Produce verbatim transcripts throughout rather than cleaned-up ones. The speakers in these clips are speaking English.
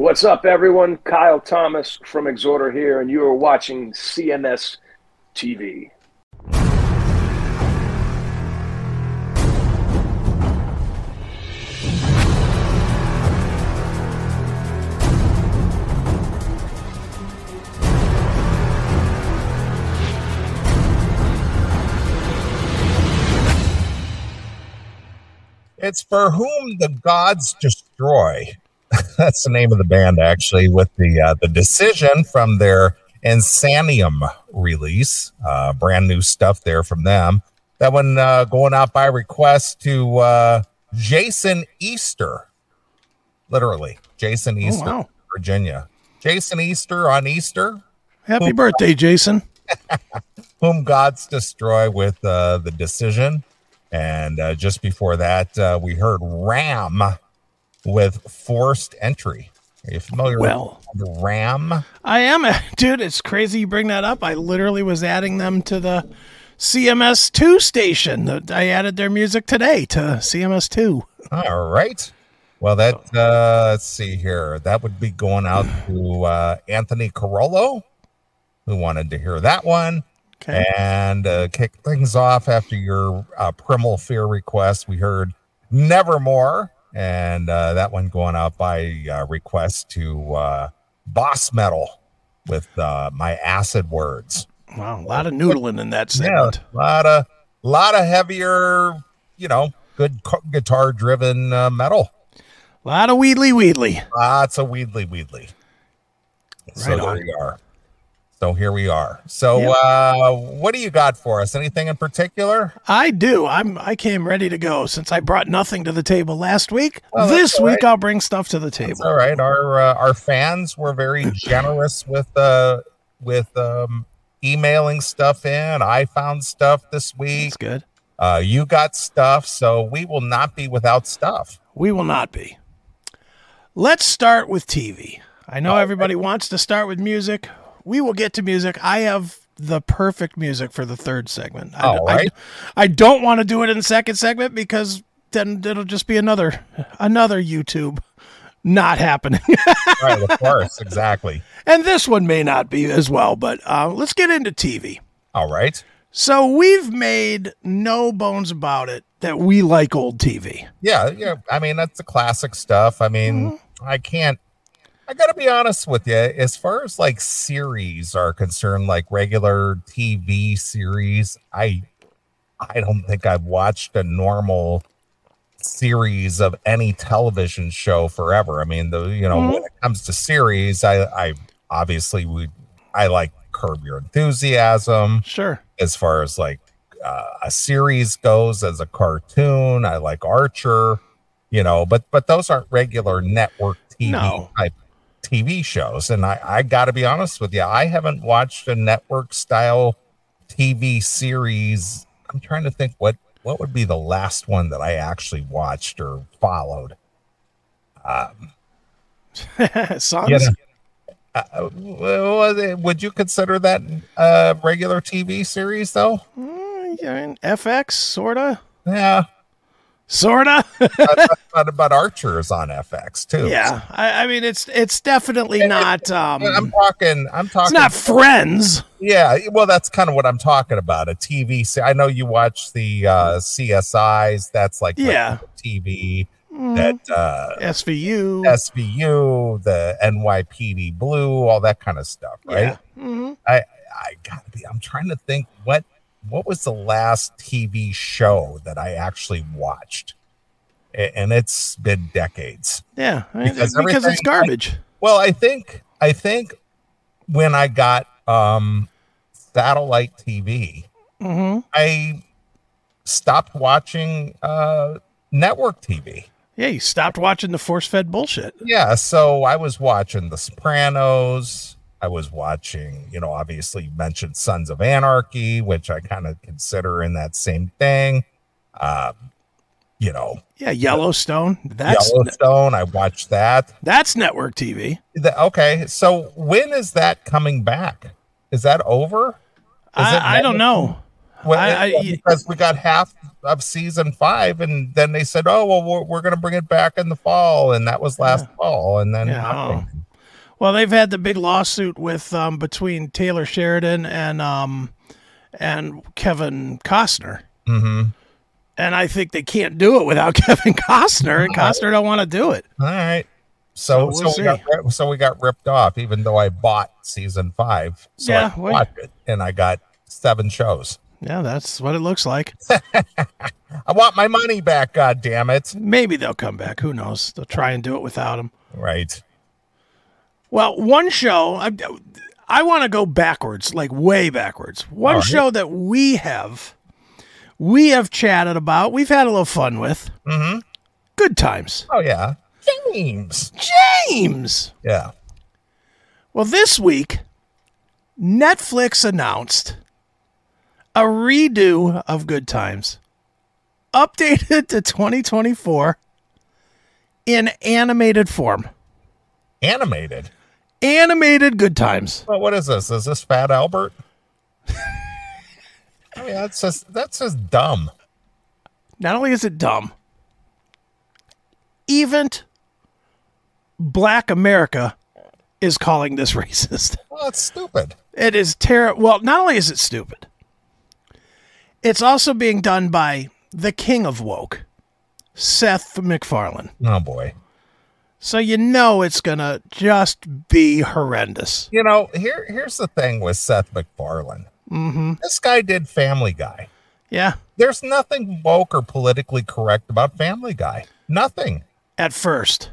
What's up, everyone? Kyle Thomas from Exhorter here, and you are watching C M S T V. It's For Whom the Gods Destroy. That's the name of the band, actually, with the uh, the Decision from their Insanium release. Uh, brand new stuff there from them. That one uh, going out by request to uh, Jason Easter. Literally, Jason Easter, oh, wow. Virginia. Jason Easter on Easter. Happy whom, birthday, Jason. Whom Gods Destroy with uh, the Decision. And uh, just before that, uh, we heard Ram with Forced Entry. Are you familiar well, with the Ram? I am. Dude, it's crazy you bring that up. I literally was adding them to the C M S two station. I added their music today to C M S two. All right. Well, that, uh, let's see here. That would be going out to uh, Anthony Carollo, who wanted to hear that one. Okay. And uh, kick things off after your uh, Primal Fear request, we heard Nevermore, and uh, that one going out by uh, request to uh, Boss Metal with uh, My Acid Words. Wow, a lot of noodling in that segment. Yeah, a lot of, lot of heavier, you know, good guitar-driven uh, metal. A lot of Weedly Weedly. Lots of Weedly Weedly. Right so on. there you are. So here we are. So Yep. uh, what do you got for us? Anything in particular? I do. I'm. I came ready to go since I brought nothing to the table last week. Well, this all week right. I'll bring stuff to the table. That's all right. Our uh, our fans were very generous with uh with um, emailing stuff in. I found stuff this week. That's good. Uh, you got stuff, so we will not be without stuff. We will not be. Let's start with T V. I know All everybody wants to start with music. We will get to music. I have the perfect music for the third segment. I, All right. I, I don't want to do it in the second segment because then it'll just be another another YouTube not happening. Right, of course, exactly. And this one may not be as well, but uh, let's get into T V. All right. So we've made no bones about it that we like old T V. Yeah, yeah. I mean, that's the classic stuff. I mean, mm-hmm. I can't. I gotta be honest with you. As far as like series are concerned, like regular T V series, I, I don't think I've watched a normal series of any television show forever. I mean, the you know mm-hmm. when it comes to series, I, I obviously would. I like Curb Your Enthusiasm. Sure. As far as like uh, a series goes, as a cartoon, I like Archer. You know, but but those aren't regular network T V no. type T V shows. And I, I got to be honest with you, I haven't watched a network style T V series. I'm trying to think what, what would be the last one that I actually watched or followed. Um, Sons? You know, uh, would you consider that a regular T V series though? Mm, yeah, F X, sort of. Yeah. Sorta, but, but, but Archer is on F X too. Yeah, I, I mean it's it's definitely and not. It, um, I'm talking. I'm talking. It's not Friends. Yeah, well, that's kind of what I'm talking about. A T V. I know you watch the uh, C S Is. That's like yeah, T V. Mm. That uh, S V U, S V U, the N Y P D Blue, all that kind of stuff, right? Yeah. Mm-hmm. I I gotta be. I'm trying to think what. What was the last T V show that I actually watched? And it's been decades. Yeah, because, because it's garbage. I, well, I think I think when I got um, satellite T V, mm-hmm. I stopped watching uh, network T V. Yeah, you stopped watching the force-fed bullshit. Yeah, so I was watching The Sopranos. I was watching, you know, obviously you mentioned Sons of Anarchy, which I kind of consider in that same thing. Um, you know. Yeah, Yellowstone. That's Yellowstone. I watched that. That's network T V. The, okay, so when is that coming back? Is that over? Is I, I don't know. Well, I, I, because we got half of season five, and then they said, "Oh, well, we're, we're going to bring it back in the fall," and that was last yeah. fall, and then yeah, oh. Well, they've had the big lawsuit with um, between Taylor Sheridan and um, and Kevin Costner, mm-hmm. and I think they can't do it without Kevin Costner, and Costner don't want to do it. All right. So, so, we'll so, we got, so we got ripped off, even though I bought season five. So yeah, I watched it, and I got seven shows. Yeah, that's what it looks like. I want my money back, God damn it. Maybe they'll come back. Who knows? They'll try and do it without him. Right. Well, one show, I, I want to go backwards, like way backwards. One right. show that we have, we have chatted about, we've had a little fun with. Mm-hmm. Good Times. Oh, yeah. James. James. Yeah. Well, this week, Netflix announced a redo of Good Times, updated to twenty twenty-four in animated form. Animated? Animated Good Times. Well, what is this? Is this Fat Albert? I mean, that's just, that's just dumb. Not only is it dumb, even Black America is calling this racist. Well, it's stupid. It is terrible. Well, not only is it stupid, it's also being done by the king of woke, Seth MacFarlane. Oh, boy. So you know it's going to just be horrendous. You know, here here's the thing with Seth MacFarlane. Mm-hmm. This guy did Family Guy. Yeah. There's nothing woke or politically correct about Family Guy. Nothing. At first.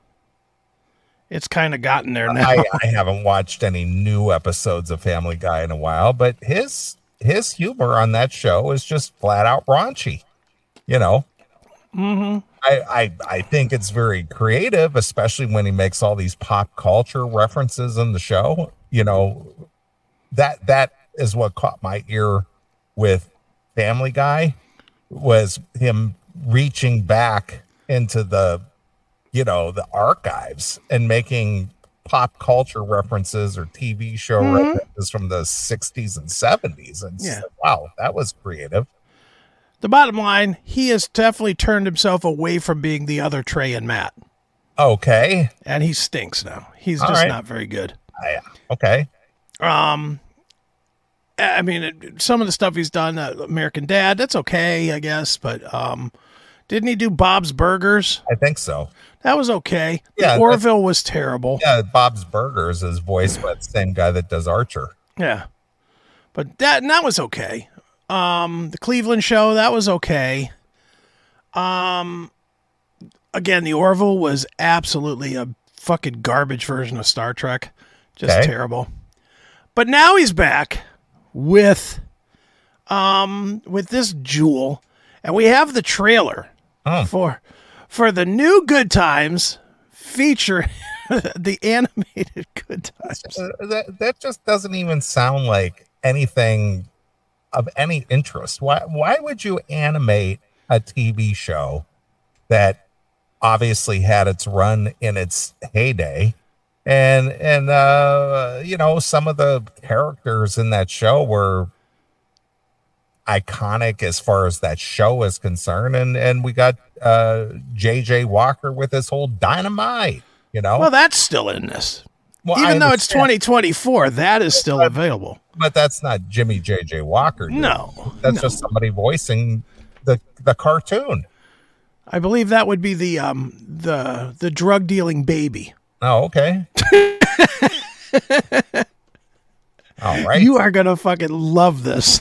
It's kind of gotten there now. I, I haven't watched any new episodes of Family Guy in a while, but his his humor on that show is just flat out raunchy. You know? Mm-hmm. I, I, I think it's very creative, especially when he makes all these pop culture references in the show. You know, that that is what caught my ear with Family Guy, was him reaching back into the, you know, the archives and making pop culture references or T V show mm-hmm. references from the sixties and seventies. And yeah. So, wow, that was creative. The bottom line, he has definitely turned himself away from being the other Trey and Matt. Okay. And he stinks now. He's All just right. not very good. Uh, okay. Um, I mean, it, some of the stuff he's done, uh, American Dad, that's okay, I guess. But um, didn't he do Bob's Burgers? I think so. That was okay. Yeah, Orville was terrible. Yeah, Bob's Burgers is voiced by the same guy that does Archer. Yeah. But that, and that was okay. Um, the Cleveland Show, that was okay. Um, again, the Orville was absolutely a fucking garbage version of Star Trek. Just okay. terrible. But now he's back with, um, with this jewel, and we have the trailer oh. for, for the new Good Times featuring the animated Good Times. Uh, that, that just doesn't even sound like anything of any interest. Why why would you animate a T V show that obviously had its run in its heyday, and and uh you know, some of the characters in that show were iconic as far as that show is concerned, and and we got uh J J Walker with his whole Dynamite, you know. Well, that's still in this. Well, even though it's twenty twenty-four, that is still but, available. But that's not Jimmy J J Walker. Dude. No. That's no. just somebody voicing the the cartoon. I believe that would be the um the the drug dealing baby. Oh, okay. All right. You are gonna fucking love this.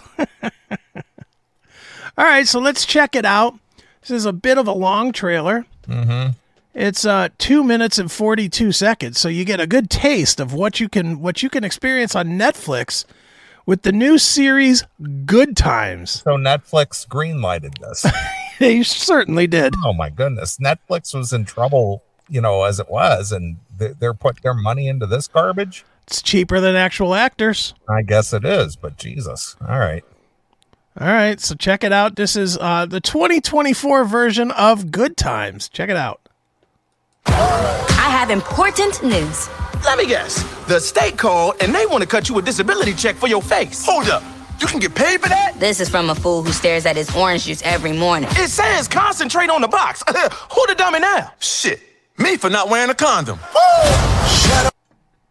All right, so let's check it out. This is a bit of a long trailer. Mm-hmm. It's uh two minutes and forty-two seconds, so you get a good taste of what you can what you can experience on Netflix with the new series Good Times. So Netflix greenlighted this. They certainly did. Oh my goodness, Netflix was in trouble, you know, as it was, and they're putting their money into this garbage. It's cheaper than actual actors. I guess it is, but Jesus. All right. All right, so check it out. This is uh, the twenty twenty-four version of Good Times. Check it out. I have important news. Let me guess. The state called and they want to cut you a disability check for your face. Hold up. You can get paid for that? This is from a fool who stares at his orange juice every morning. It says concentrate on the box. Who the dummy now? Shit. Me for not wearing a condom. Shut up.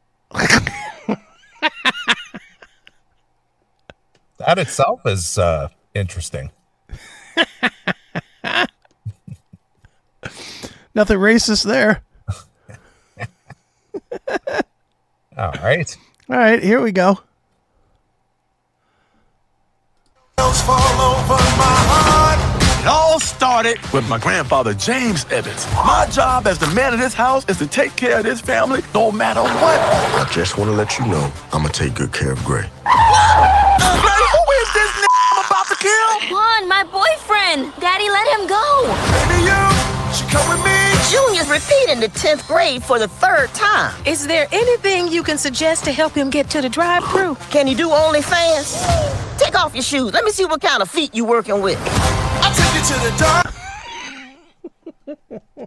That itself is uh, interesting. Nothing racist there. All right. All right, here we go. Fall over my heart. It all started with my grandfather, James Evans. My job as the man of this house is to take care of this family no matter what. I just want to let you know I'm going to take good care of Gray. Man, who is this n*** I'm about to kill? Juan, my boyfriend. Daddy, let him go. Baby, you should come with me. Junior's repeating the tenth grade for the third time. Is there anything you can suggest to help him get to the drive-thru? Can you do OnlyFans? Take off your shoes. Let me see what kind of feet you working with. I'll take you to the dark.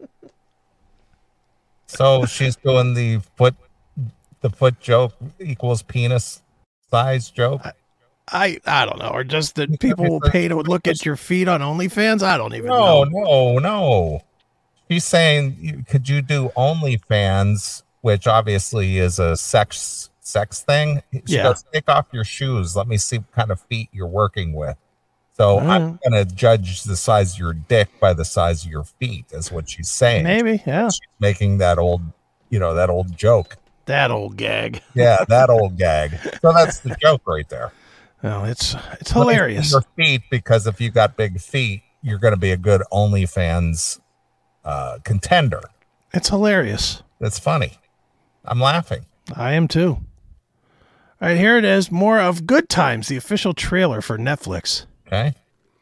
So she's doing the foot, the foot joke equals penis size joke. I I don't know, or just that people will pay to look at your feet on OnlyFans. I don't even No, know. no, no. She's saying, could you do OnlyFans, which obviously is a sex sex thing? She Yeah. goes, take off your shoes. Let me see what kind of feet you're working with. So Mm. I'm going to judge the size of your dick by the size of your feet, is what she's saying. Maybe, yeah. She's making that old, you know, that old joke. That old gag. Yeah, that old gag. So that's the joke right there. Oh, it's it's hilarious. Your feet, because if you got big feet, you're going to be a good OnlyFans uh, contender. It's hilarious. That's funny. I'm laughing. I am too. All right, here it is. More of Good Times, the official trailer for Netflix. Okay.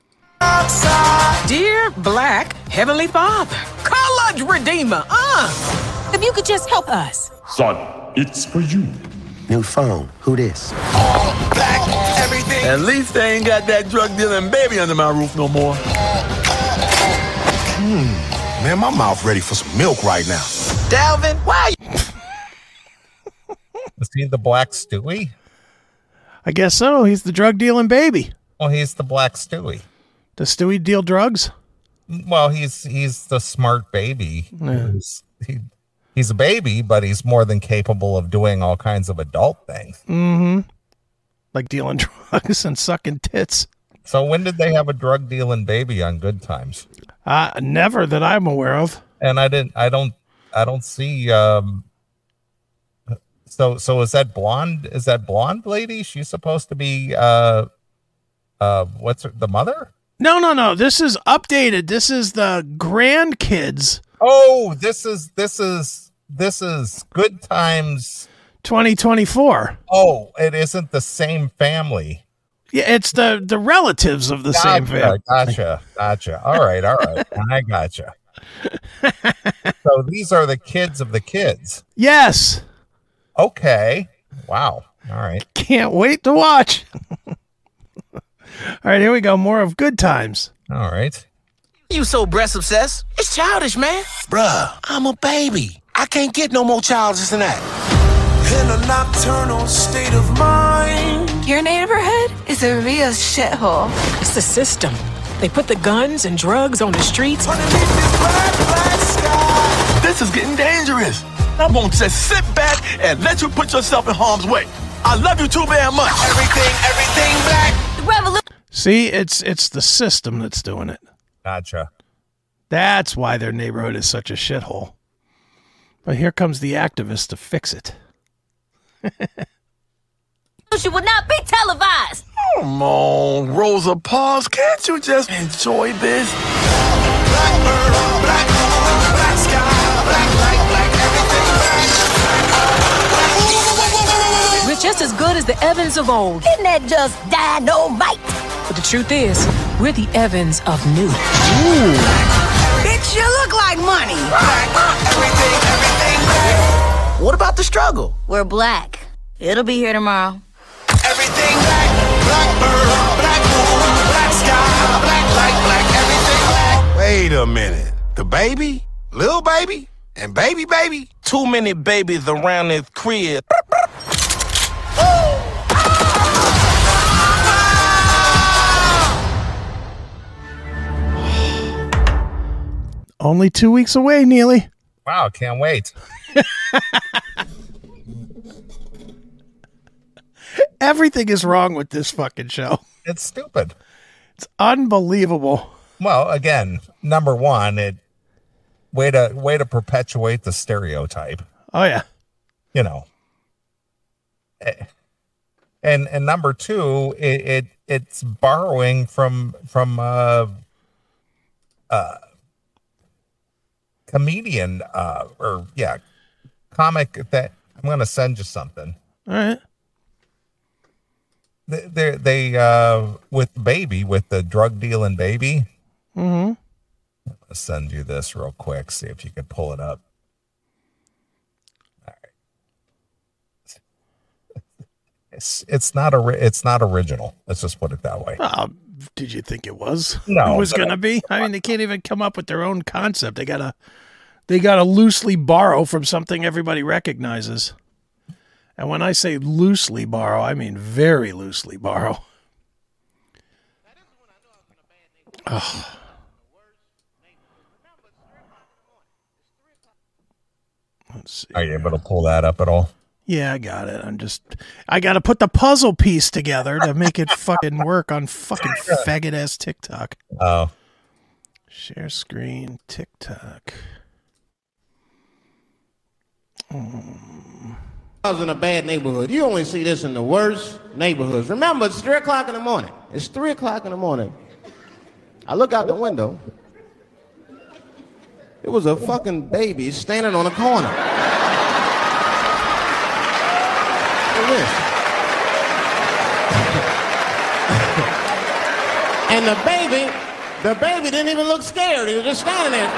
Dear Black Heavenly Father, Colored Redeemer, uh, if you could just help us. Son, it's for you. New phone. Who this? Black, everything. At least they ain't got that drug dealing baby under my roof no more. Hmm. Man, my mouth ready for some milk right now. Dalvin, why? Is he the Black Stewie? I guess so. He's the drug dealing baby. Well, he's the Black Stewie. Does Stewie deal drugs? Well, he's he's the smart baby. Yeah. He's, he, he's a baby, but he's more than capable of doing all kinds of adult things. Mm-hmm. Like dealing drugs and sucking tits. So when did they have a drug dealing baby on Good Times? Uh, never that I'm aware of. And I didn't. I don't. I don't see. Um, so so is that blonde? Is that blonde lady? She's supposed to be. Uh, uh, what's her, the mother? No, no, no. This is updated. This is the grandkids. Oh, this is this is this is Good Times twenty twenty-four. Oh, it isn't the same family. Yeah, it's the the relatives of the Gotcha, same family. Gotcha, gotcha. All right, all right. I gotcha. So these are the kids of the kids. Yes. Okay. Wow. All right. Can't wait to watch. All right, here we go. More of Good Times. All right. You so breast obsessed? It's childish, man. Bruh, I'm a baby. I can't get no more childish than that. In a nocturnal state of mind. Your neighborhood is a real shithole. It's the system. They put the guns and drugs on the streets. Underneath this black, black sky. This is getting dangerous. I won't just sit back and let you put yourself in harm's way. I love you too very much. Everything, everything black. The revolution. See, it's it's the system that's doing it. Gotcha. That's why their neighborhood is such a shithole. But here comes the activist to fix it. She would not be televised. Come on, Rosa Parks, can't you just enjoy this? Blackbird, black moon, black sky, black light, black everything. We're just as good as the Evans of old. Isn't that just dynamite? But the truth is, we're the Evans of new. Bitch, you look like money. Black, everything, everything black. What about the struggle? We're black. It'll be here tomorrow. Everything black, blackbird, black moon, black sky, black light, black everything black. Wait a minute. The baby, little baby, and baby baby? Too many babies around this crib. Only two weeks away, Neely. Wow, can't wait. Everything is wrong with this fucking show. It's stupid. It's unbelievable. Well, again, number one, it way to way to perpetuate the stereotype. Oh yeah. You know. And and number two, it, it it's borrowing from from uh uh comedian uh or yeah comic that I'm gonna send you something. All right. They they, they uh with Baby, with the drug dealing Baby. Mm-hmm. I'll send you this real quick. See if you can pull it up. All right. It's it's not a it's not original. Let's just put it that way. Uh, did you think it was? No, it was gonna be. I mean, they can't even come up with their own concept. They gotta they gotta loosely borrow from something everybody recognizes. And when I say loosely borrow, I mean very loosely borrow. Oh. Let's see. Are you able to pull that up at all? Yeah, I got it. I'm just, I got to put the puzzle piece together to make it fucking work on fucking faggot ass TikTok. Oh. Share screen, TikTok. Mm. I was in a bad neighborhood. You only see this in the worst neighborhoods. Remember, it's three o'clock in the morning. It's three o'clock in the morning. I look out the window. It was a fucking baby standing on a corner. Look at this. And the baby, the baby didn't even look scared. He was just standing there.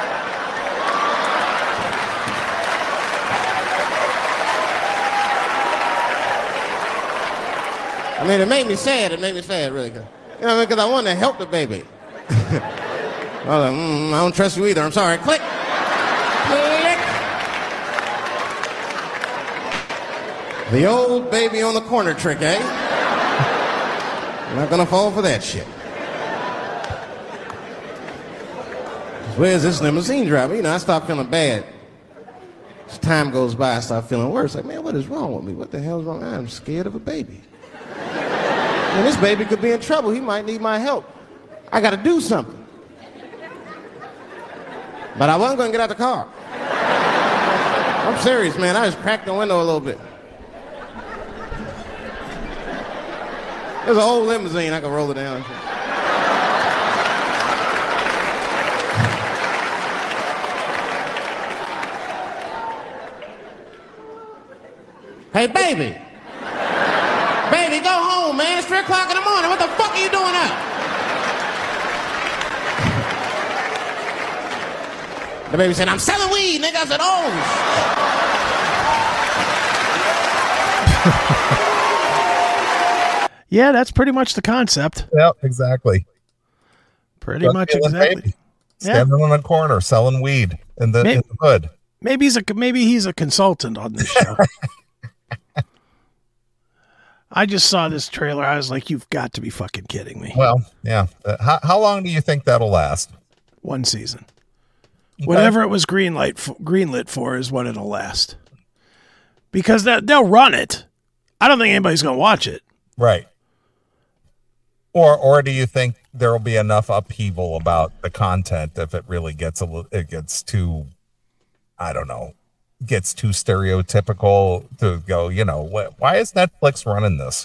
I mean, it made me sad. It made me sad, really. You know, because I wanted to help the baby. I was like, mm, I don't trust you either. I'm sorry. Click. Click. The old baby on the corner trick, eh? I'm not gonna fall for that shit. Where's this limousine driver? You know, I start feeling bad. As time goes by, I start feeling worse. Like, man, what is wrong with me? What the hell's wrong? I'm scared of a baby. And this baby could be in trouble. He might need my help. I gotta do something. But I wasn't gonna get out the car. I'm serious, man. I just cracked the window a little bit. There's an old limousine. I could roll it down. Hey, baby. Baby, go home, man. It's three o'clock in the morning. What the fuck are you doing out? The baby said, I'm selling weed, nigga. I said, oh. Yeah, that's pretty much the concept. Yeah, exactly. Pretty Drug much dealing exactly. Baby. Yeah. Standing on a corner selling weed in the, Maybe, in the hood. Maybe he's a maybe he's a consultant on this show. I just saw this trailer. I was like, you've got to be fucking kidding me. Well, yeah. Uh, how, how long do you think that'll last? One season. Okay. Whatever it was greenlight for, greenlit for is what it'll last. Because that they'll run it. I don't think anybody's going to watch it. Right. Or or do you think there will be enough upheaval about the content if it really gets a little, it gets too, I don't know, gets too stereotypical to go, you know, wh- why is Netflix running this?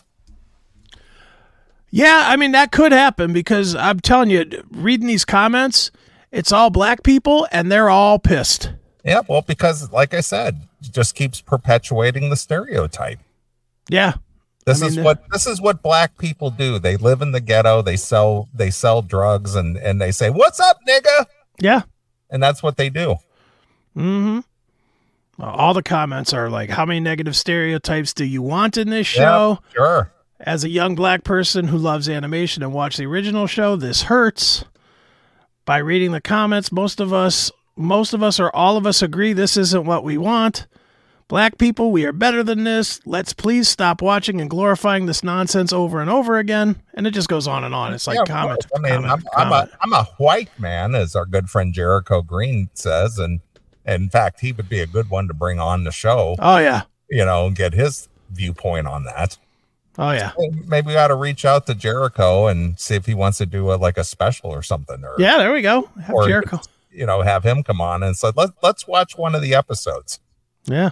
Yeah, I mean, that could happen because I'm telling you, reading these comments, it's all black people and they're all pissed. Yeah, well, because like I said, it just keeps perpetuating the stereotype. Yeah. This I mean, is what this is what black people do. They live in the ghetto, they sell they sell drugs and and they say, "What's up, nigga?" Yeah. And that's what they do. Mhm. All the comments are like, how many negative stereotypes do you want in this show? Yeah, sure. As a young black person who loves animation and watched the original show, this hurts. By reading the comments, most of us, most of us or all of us agree this isn't what we want. Black people, we are better than this. Let's please stop watching and glorifying this nonsense over and over again. And it just goes on and on. It's like Yeah, comment. I mean, comment, I'm, I'm comment. a I'm a white man, as our good friend Jericho Green says, and in fact, he would be a good one to bring on the show. Oh yeah, you know, and get his viewpoint on that. Oh yeah, maybe we ought to reach out to Jericho and see if he wants to do a, like a special or something. Or yeah, there we go. Have or, Jericho. You know, have him come on and say, let let's watch one of the episodes. Yeah.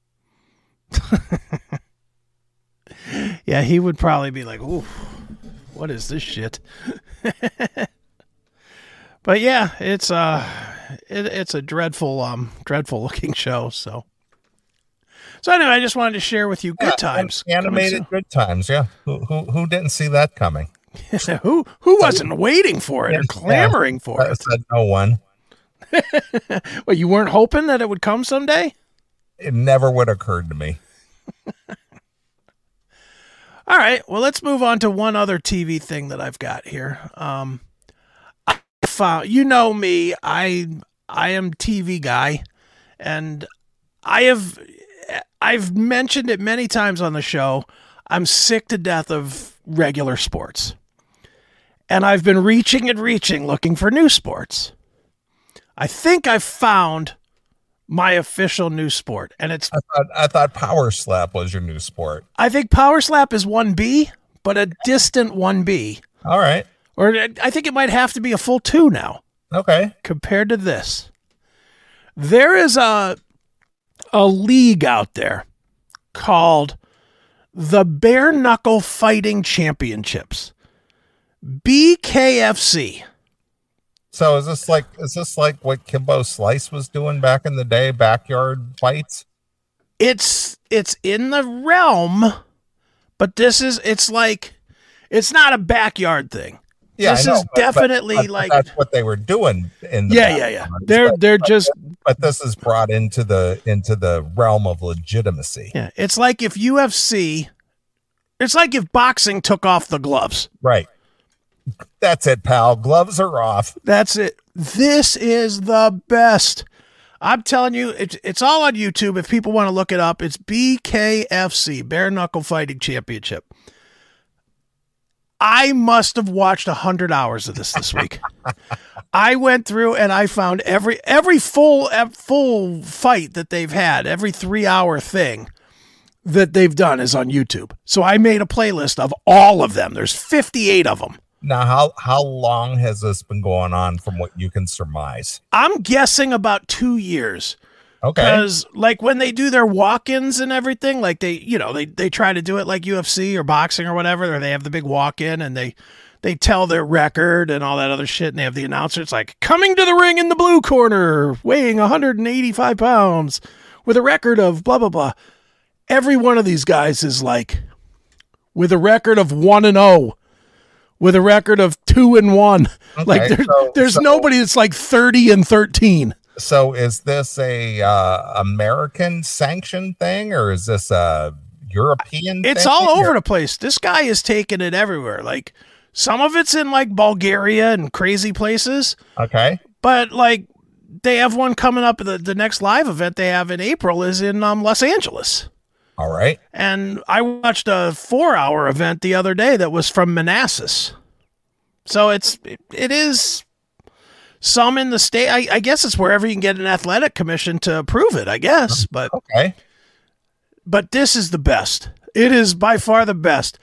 Yeah, he would probably be like, "Ooh, what is this shit?" But yeah, it's uh it, it's a dreadful um dreadful looking show, so So anyway, I just wanted to share with you good Yeah, times. Animated good times, yeah. Who who who didn't see that coming? who who wasn't waiting for it or clamoring for I it? said no one. Well, you weren't hoping that it would come someday? It never would have occurred to me. All right, well, let's move on to one other T V thing that I've got here. Um, I found, you know me, I I am T V guy, and I have I've mentioned it many times on the show. I'm sick to death of regular sports, and I've been reaching and reaching looking for new sports. I think I've found my official new sport, and it's I thought I thought Power Slap was your new sport. I think Power Slap is one B, but a distant one B. All right. Or I think it might have to be a full two now. Okay. Compared to this. There is a a league out there called the Bare Knuckle Fighting Championships. B K F C. So is this like is this like what Kimbo Slice was doing back in the day, backyard fights? It's it's in the realm, but this is it's like it's not a backyard thing. Yeah, this I know, is but- definitely but- but like that's what they were doing in the Yeah, yeah, yeah. backyard. They're But- they're but- just but this is brought into the into the realm of legitimacy. yeah, it's like if U F C it's like if boxing took off the gloves. Right. That's it, pal. Gloves are off. That's it. This is the best. I'm telling you, it's, it's all on YouTube. If people want to look it up, it's B K F C, Bare Knuckle Fighting Championship. I must have watched one hundred hours of this this week. I went through and I found every every full full fight that they've had, every three-hour thing that they've done is on YouTube. So I made a playlist of all of them. There's fifty-eight of them. Now, how how long has this been going on from what you can surmise? I'm guessing about two years. Okay. Because like when they do their walk-ins and everything, like they, you know, they, they try to do it like U F C or boxing or whatever, or they have the big walk-in and they, they tell their record and all that other shit. And they have the announcer. It's like coming to the ring in the blue corner, weighing one hundred eighty-five pounds with a record of blah, blah, blah. Every one of these guys is like with a record of one and oh. With a record of two and one, Okay, like there, so- there's so- nobody that's like thirty and thirteen. So is this a uh, American sanctioned thing, or is this a European It's thing, all over or- the place. This guy is taking it everywhere. Like some of it's in like Bulgaria and crazy places, Okay. but like they have one coming up. The the next live event they have in April is in um, Los Angeles. All right. And I watched a four-hour event the other day that was from Manassas. So it's it, it is some in the state. I, I guess it's wherever you can get an athletic commission to approve it. I guess, but Okay. but this is the best. It is by far the best.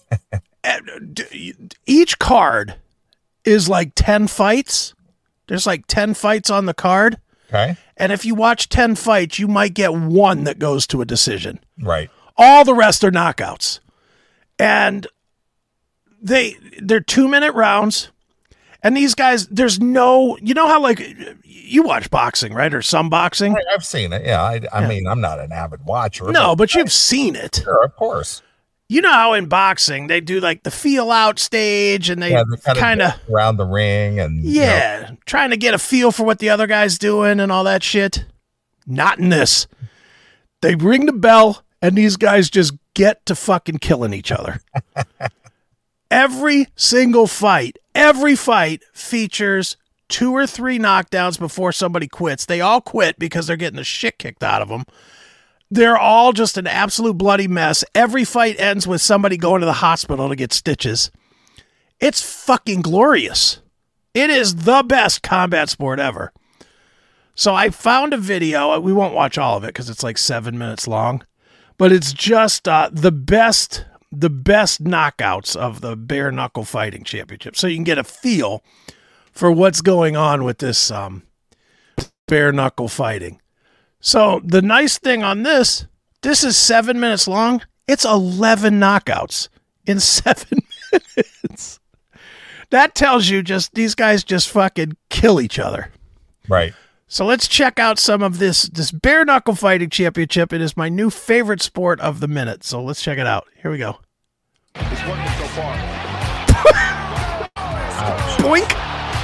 And d- each card is like ten fights. There's like ten fights on the card. Okay. And if you watch ten fights, you might get one that goes to a decision. Right. All the rest are knockouts. And they they're two-minute rounds. And these guys, there's no, you know how like you watch boxing, right? Or some boxing? I- I've seen it. Yeah. I, I Yeah. mean, I'm not an avid watcher. No, but you've seen it. Sure, of course. You know how in boxing they do like the feel out stage and they Yeah, they're kind of, dance around the ring and you know, yeah, trying to get a feel for what the other guy's doing and all that shit. Not in this. They ring the bell and these guys just get to fucking killing each other. Every single fight, every fight features two or three knockdowns before somebody quits. They all quit because they're getting the shit kicked out of them. They're all just an absolute bloody mess. Every fight ends with somebody going to the hospital to get stitches. It's fucking glorious. It is the best combat sport ever. So I found a video. We won't watch all of it because it's like seven minutes long. But it's just uh, the best the best knockouts of the bare knuckle fighting championship. So you can get a feel for what's going on with this um, bare knuckle fighting. So the nice thing on this, this is seven minutes long. It's eleven knockouts in seven minutes. That tells you just these guys just fucking kill each other. Right. So let's check out some of this this bare knuckle fighting championship. It is my new favorite sport of the minute. So let's check it out. Here we go. It's working so far. Boink.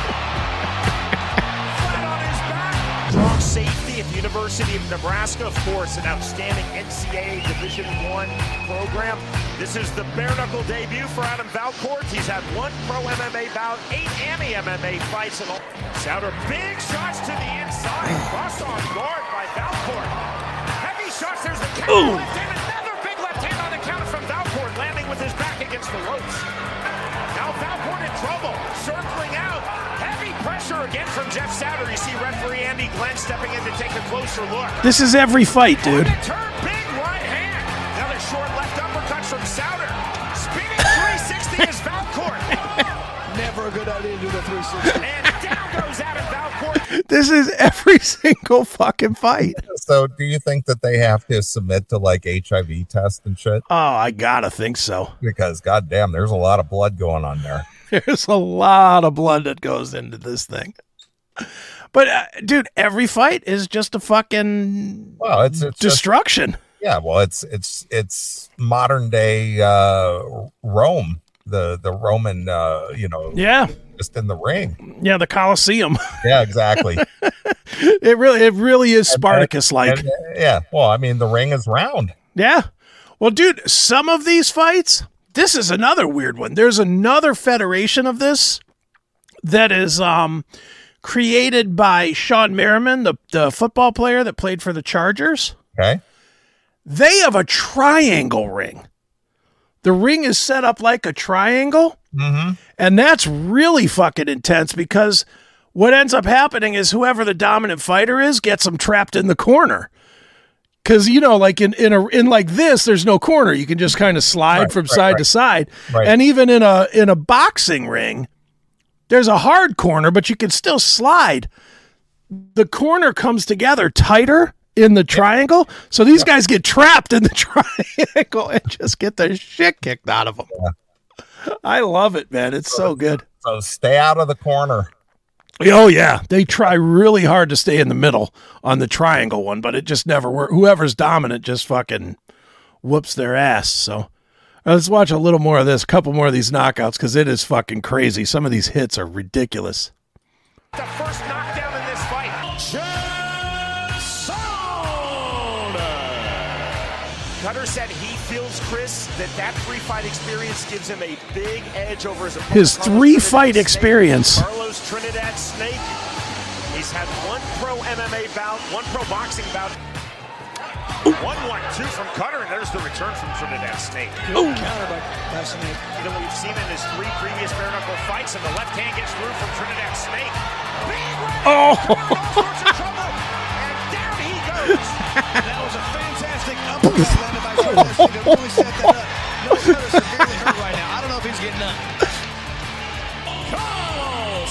Strong safety at the University of Nebraska. Of course, an outstanding N C A A Division One program. This is the bare knuckle debut for Adam Valcourt. He's had one pro M M A bout, eight anti-M M A fights. And all. Souter, big shots to the inside. Cross on guard by Valcourt. Heavy shots. There's the counter left hand. Another big left hand on the counter from Valcourt, landing with his back against the ropes. Now Valcourt in trouble, circling out. Heavy pressure again from Jeff Souter. You see referee Andy Glenn stepping in to take a closer look. This is every fight, dude. Turn, big right hand. Another short left uppercut from Souter. Spinning three sixty is Valcourt. Never a good idea to do the three sixty. And down goes Adam Valcourt. This is every single fucking fight. So do you think that they have to submit to like H I V test and shit? Oh, I gotta think so. Because goddamn, there's a lot of blood going on there. There's a lot of blood that goes into this thing. But, uh, dude, every fight is just a fucking well, it's, it's destruction. Just, yeah, well, it's it's it's modern day uh, Rome, the the Roman, uh, you know, yeah, just in the ring. Yeah, the Colosseum. Yeah, exactly. it really it really is Spartacus like. Yeah, well, I mean, the ring is round. Yeah, well, dude, some of these fights. This is another weird one. There's another federation of this that is um, created by Sean Merriman, the, the football player that played for the Chargers. Okay. They have a triangle ring. The ring is set up like a triangle. Mm-hmm. And that's really fucking intense because what ends up happening is whoever the dominant fighter is gets them trapped in the corner. Because, you know, like in, in a in like this, there's no corner. You can just kind of slide right, from right, side right. to side. Right. And even in a in a boxing ring, there's a hard corner, but you can still slide. The corner comes together tighter in the triangle. So these yeah. guys get trapped in the triangle and just get the shit kicked out of them. Yeah. I love it, man. It's so good. So stay out of the corner. Oh, yeah. They try really hard to stay in the middle on the triangle one, but it just never works. Whoever's dominant just fucking whoops their ass. So let's watch a little more of this, a couple more of these knockouts, because it is fucking crazy. Some of these hits are ridiculous. The first knockdown in this fight. Cutter said he feels, Chris, that that three-fight experience gives him a big edge over his opponent. His three-fight experience. Carlos Trinidad Snake. He's had one pro M M A bout, one pro boxing bout. one one two from Cutter, and there's the return from Trinidad Snake. Good counter by, by Snake. You know what we've seen in his three previous bare knuckle fights, and the left hand gets through from Trinidad Snake. Big right oh. All sorts of trouble, and down he goes. That was a fantastic uppercut landed by Trinidad Snake. They really set that up. No, Cutter's severely hurt right now. I don't know if he's getting up. Carlos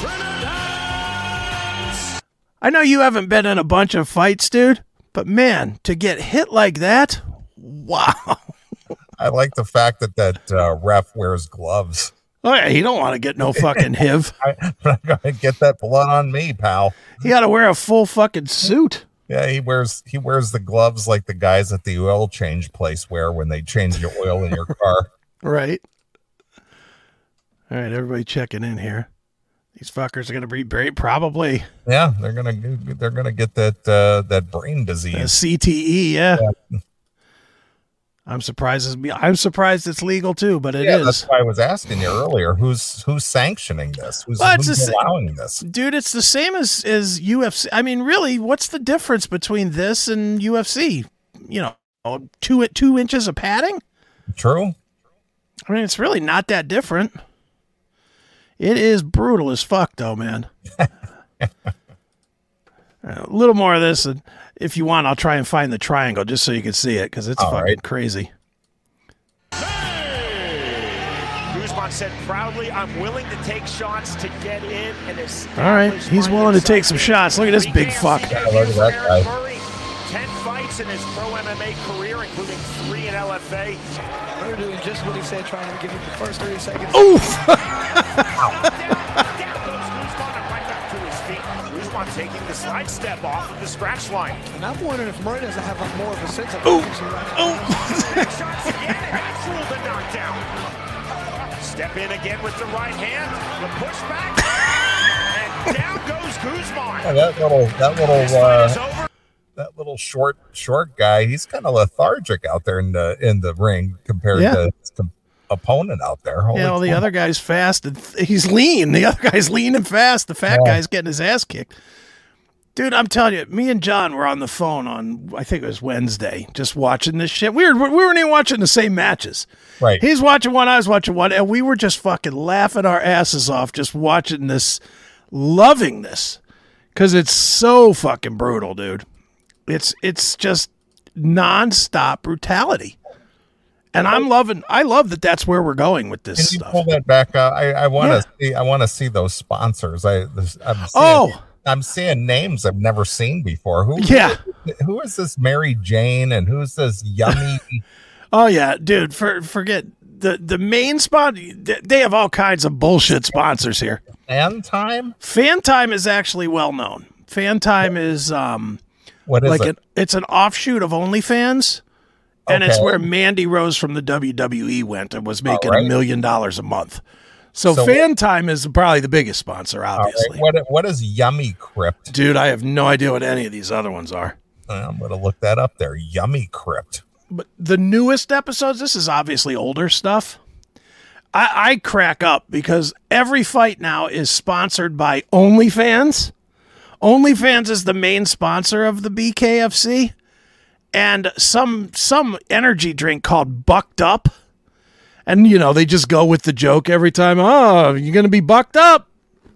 Trinidad. I know you haven't been in a bunch of fights, dude. But man, to get hit like that, wow. I like the fact that that uh, ref wears gloves. Oh yeah, he don't want to get no fucking H I V. I'm not gonna get that blood on me, pal. He got to wear a full fucking suit. Yeah, he wears he wears the gloves like the guys at the oil change place wear when they change the oil in your car. Right. All right, everybody checking in here. These fuckers are gonna be great, probably. Yeah, they're gonna they're gonna get that uh, that brain disease, uh, C T E. Yeah. yeah. I'm surprised. It's, I'm surprised it's legal too, but it yeah, is. That's why I was asking you earlier. Who's who's sanctioning this? Who's, well, who's the, allowing this? Dude, it's the same as as U F C. I mean, really, what's the difference between this and U F C? you know, two two inches of padding. True. I mean, it's really not that different. It is brutal as fuck, though, man. A little more of this, and if you want, I'll try and find the triangle just so you can see it, because it's All fucking right. crazy. Guzman said proudly, I'm willing to take shots to get in and establish. All right, he's willing to take some shots. Look at this big fuck. Yeah, look at that guy. Murray, ten fights in his pro M M A career, including three in L F A. They're doing just what he said, trying to give him the first thirty seconds. Oof! Guzman taking the slide step off of the scratch line. And I'm wondering if Murray doesn't have a more of a sense of Ooh. urgency right Oh. Shots again, and that's ruled a knockdown. Step in again with the right hand, the pushback, and down goes Guzman. Yeah, that little, that little, uh, that little short, short guy. He's kind of lethargic out there in the in the ring compared Yeah. to his com- opponent out there. Holy Yeah, well, the cow. other guy's fast and th- he's lean. The other guy's lean and fast. The fat Yeah. guy's getting his ass kicked. Dude, I'm telling you, me and John were on the phone on, I think it was Wednesday, just watching this shit. We, were, we weren't even watching the same matches. Right. He's watching one, I was watching one, and we were just fucking laughing our asses off just watching this, loving this, because it's so fucking brutal, dude. It's it's just nonstop brutality. And I'm loving, I love that that's where we're going with this Can you stuff. pull that back? Uh, I, I want to Yeah. see. I want to see those sponsors. I, this, I'm seeing, Oh. I'm seeing names I've never seen before. Who? Yeah. Who is this Mary Jane and who's this Yummy? Oh yeah, dude. For forget the the main spot. They have all kinds of bullshit sponsors here. Fan Time. Fan Time is actually well known. Fan Time is um, What is like it? An, it's an offshoot of OnlyFans, and it's Okay. where Mandy Rose from the W W E went and was making a right. million dollars a month. So, So Fan Time is probably the biggest sponsor, All right, obviously. What what is Yummy Crypt? Dude, I have no idea what any of these other ones are. I'm gonna look that up there. Yummy Crypt. But the newest episodes, this is obviously older stuff. I, I crack up because every fight now is sponsored by OnlyFans. OnlyFans is the main sponsor of the B K F C, and some some energy drink called Bucked Up. And, you know, they just go with the joke every time. Oh, you're going to be bucked up.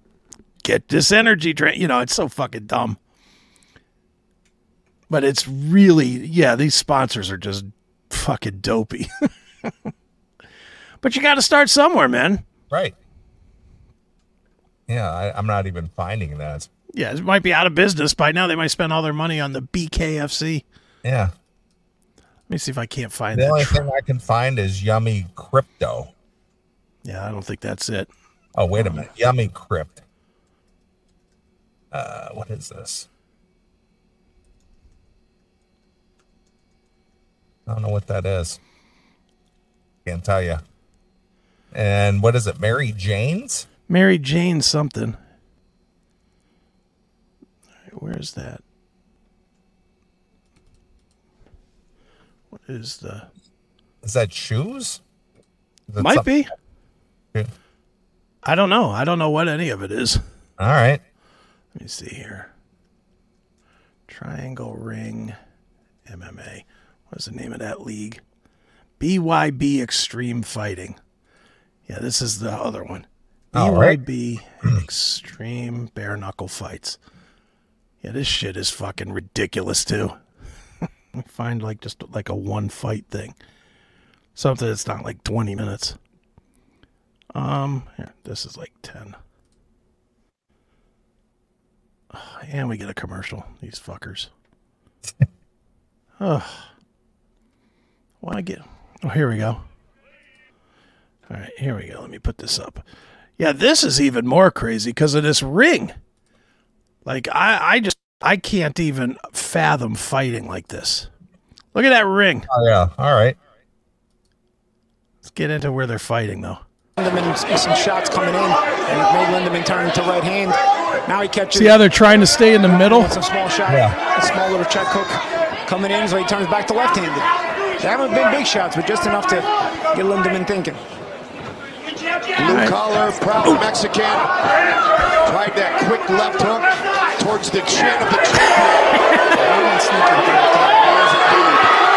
Get this energy drink. You know, it's so fucking dumb. But it's really, yeah, these sponsors are just fucking dopey. But you got to start somewhere, man. Right. Yeah, I, I'm not even finding that. Yeah, it might be out of business by now. They might spend all their money on the B K F C. Yeah. Let me see if I can't find The that. only thing I can find is Yummy Crypto. Yeah, I don't think that's it. Oh, wait a minute. Yummy Crypt. Uh, what is this? I don't know what that is. Can't tell you. And what is it? Mary Jane's? Mary Jane something. Where's that? What is the... Is that shoes? Is it Might something- be. Yeah. I don't know. I don't know what any of it is. All right. Let me see here. Triangle Ring M M A. What's the name of that league? B Y B Extreme Fighting. Yeah, this is the other one. All right. B Y B Extreme Bare Knuckle Fights. Yeah, this shit is fucking ridiculous too. I find like just like a one fight thing. Something that's not like twenty minutes. Um, here, this is like ten. Oh, and we get a commercial. These fuckers. Oh. Why get? Oh, here we go. All right, here we go. Let me put this up. Yeah, this is even more crazy because of this ring. Like, I, I just, I can't even fathom fighting like this. Look at that ring. Oh, yeah. All right. Let's get into where they're fighting, though. Lindemann see some shots coming in, and made Lindemann turn to right hand. Now he catches. See how they're trying to stay in the middle? Some small shot, Yeah. a small little check hook coming in, so he turns back to left-handed. They haven't been big shots, but just enough to get Lindemann thinking. Blue collar, proud Mexican. Tried that quick left hook towards the chin of the champion.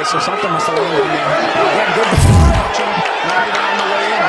so something must have landed in there. Again, good punching, not even on the way in.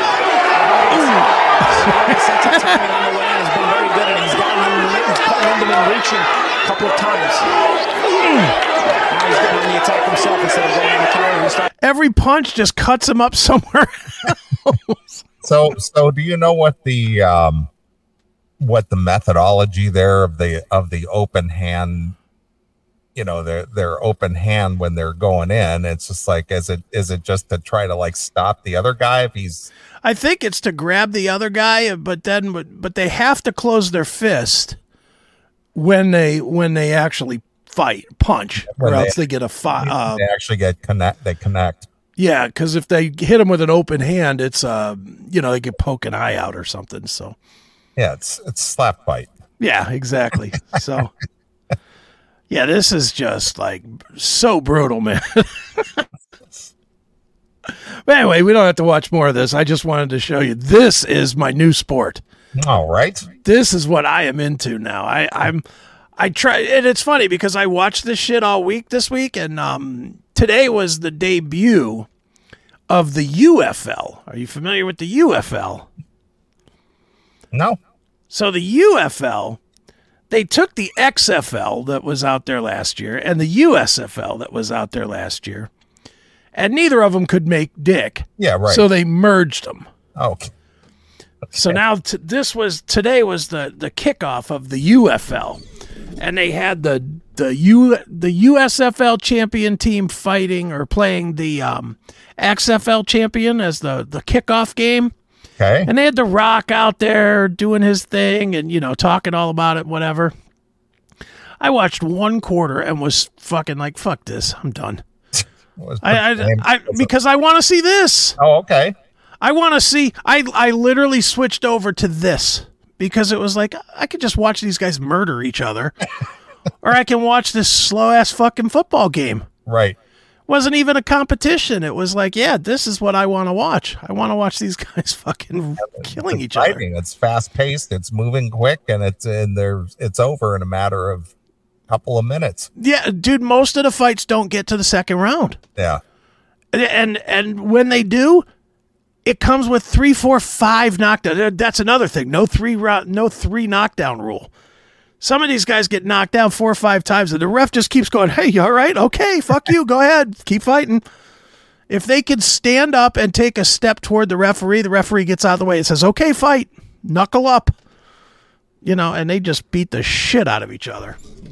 Sense of timing on the way in has been very good, and he's gotten him, he's put Lindemann reaching a couple of times. Now he's getting on the attack himself instead of going on the counter. He's starting. Every punch just cuts him up somewhere. So, so do you know what the um, what the methodology there of the of the open hand? You know, their their open hand when they're going in. It's just like, is it is it just to try to like stop the other guy if he's? I think it's to grab the other guy, but then but, but they have to close their fist when they when they actually fight punch, or else they, they get a fight. Uh, they actually get connect. They connect. Yeah, because if they hit him with an open hand, it's uh, you know, they could poke an eye out or something. So, yeah, it's it's slap fight. Yeah, exactly. So, yeah, this is just like so brutal, man. But anyway, we don't have to watch more of this. I just wanted to show you this is my new sport. All right, this is what I am into now. I I'm I try, and it's funny because I watched this shit all week this week, and um. Today was the debut of the U F L. Are you familiar with the U F L? No. So the U F L, they took the X F L that was out there last year and the U S F L that was out there last year, and neither of them could make dick. Yeah, right. So they merged them. Okay. Okay. So now t- this was today was the the kickoff of the U F L, and they had the the U the U S F L champion team fighting or playing the um, X F L champion as the the kickoff game. Okay. And they had The Rock out there doing his thing and, you know, talking all about it, whatever. I watched one quarter and was fucking like, fuck this, I'm done. I, I, I because I want to see this. Oh, okay. I want to see. I I literally switched over to this because it was like I could just watch these guys murder each other. Or I can watch this slow-ass fucking football game. Right. Wasn't even a competition. It was like, yeah, this is what I want to watch. I want to watch these guys fucking killing each other. It's fast-paced, it's moving quick, and it's and there's it's over in a matter of a couple of minutes. Yeah, dude, most of the fights don't get to the second round. Yeah. And and when they do, it comes with three, four, five knockdown. That's another thing. No three round, no three knockdown rule. Some of these guys get knocked down four or five times, and the ref just keeps going, hey, you all right? Okay, fuck you. Go ahead. Keep fighting. If they could stand up and take a step toward the referee, the referee gets out of the way and says, okay, fight. Knuckle up. You know, and they just beat the shit out of each other.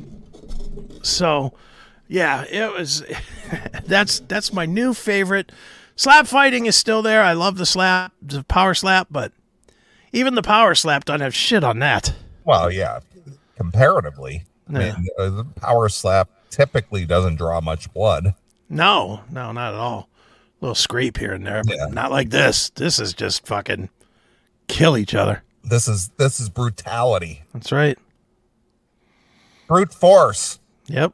So, yeah, it was that's that's my new favorite. Slap fighting is still there. I love the slap, the power slap, but even the power slap doesn't have shit on that. Well, yeah. Comparatively, yeah. I mean, uh, the power slap typically doesn't draw much blood. No, no, not at all. A little scrape here and there, but yeah. Not like this. This is just fucking kill each other. This is this is brutality. That's right. Brute force. Yep.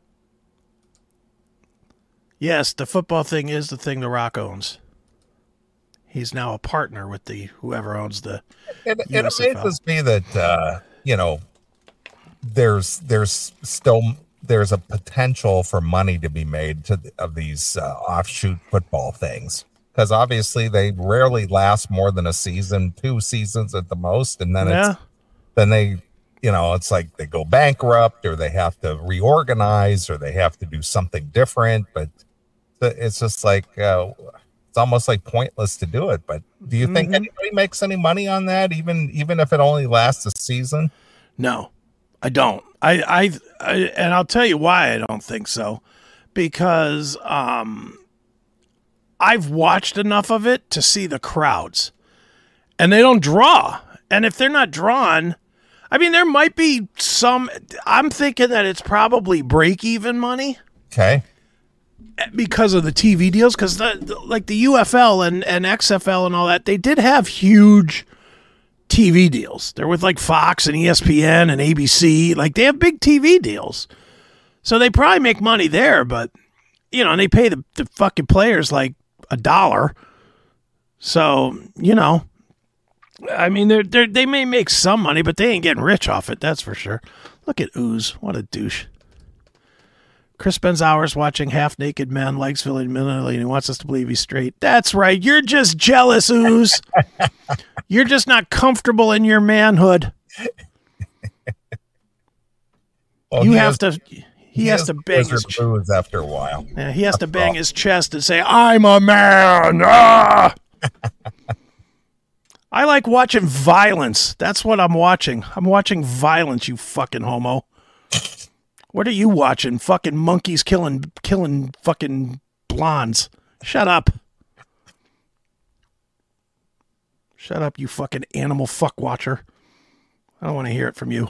Yes, the football thing is the thing The Rock owns. He's now a partner with the whoever owns the. It, it amazes me that uh, you know. There's there's still there's a potential for money to be made to of these uh, offshoot football things, because obviously they rarely last more than a season, two seasons at the most, and then yeah. it's then they you know it's like they go bankrupt or they have to reorganize or they have to do something different. But it's just like uh, it's almost like pointless to do it. But do you mm-hmm. think anybody makes any money on that, even even if it only lasts a season? No. I don't. I, I, I, and I'll tell you why I don't think so. Because um, I've watched enough of it to see the crowds. And they don't draw. And if they're not drawn, I mean, there might be some, I'm thinking that it's probably break-even money. Okay. Because of the T V deals. Because the, the, like the U F L and, and X F L and all that, they did have huge T V deals. They're with like Fox and E S P N and A B C. Like they have big T V deals. So they probably make money there, but you know, and they pay the, the fucking players like a dollar. So, you know, I mean, they're, they're, they may make some money, but they ain't getting rich off it. That's for sure. Look at Ooze. What a douche. Chris spends hours watching half-naked men, likes Philly minimally, and he wants us to believe he's straight. That's right. You're just jealous, Ooze. You're just not comfortable in your manhood. Well, you he have is, to... He, he has to bang his ch- after a while. Yeah, he has That's to bang all. his chest and say, I'm a man. Ah! I like watching violence. That's what I'm watching. I'm watching violence, you fucking homo. What are you watching? Fucking monkeys killing killing fucking blondes. Shut up. Shut up, you fucking animal fuck watcher. I don't want to hear it from you.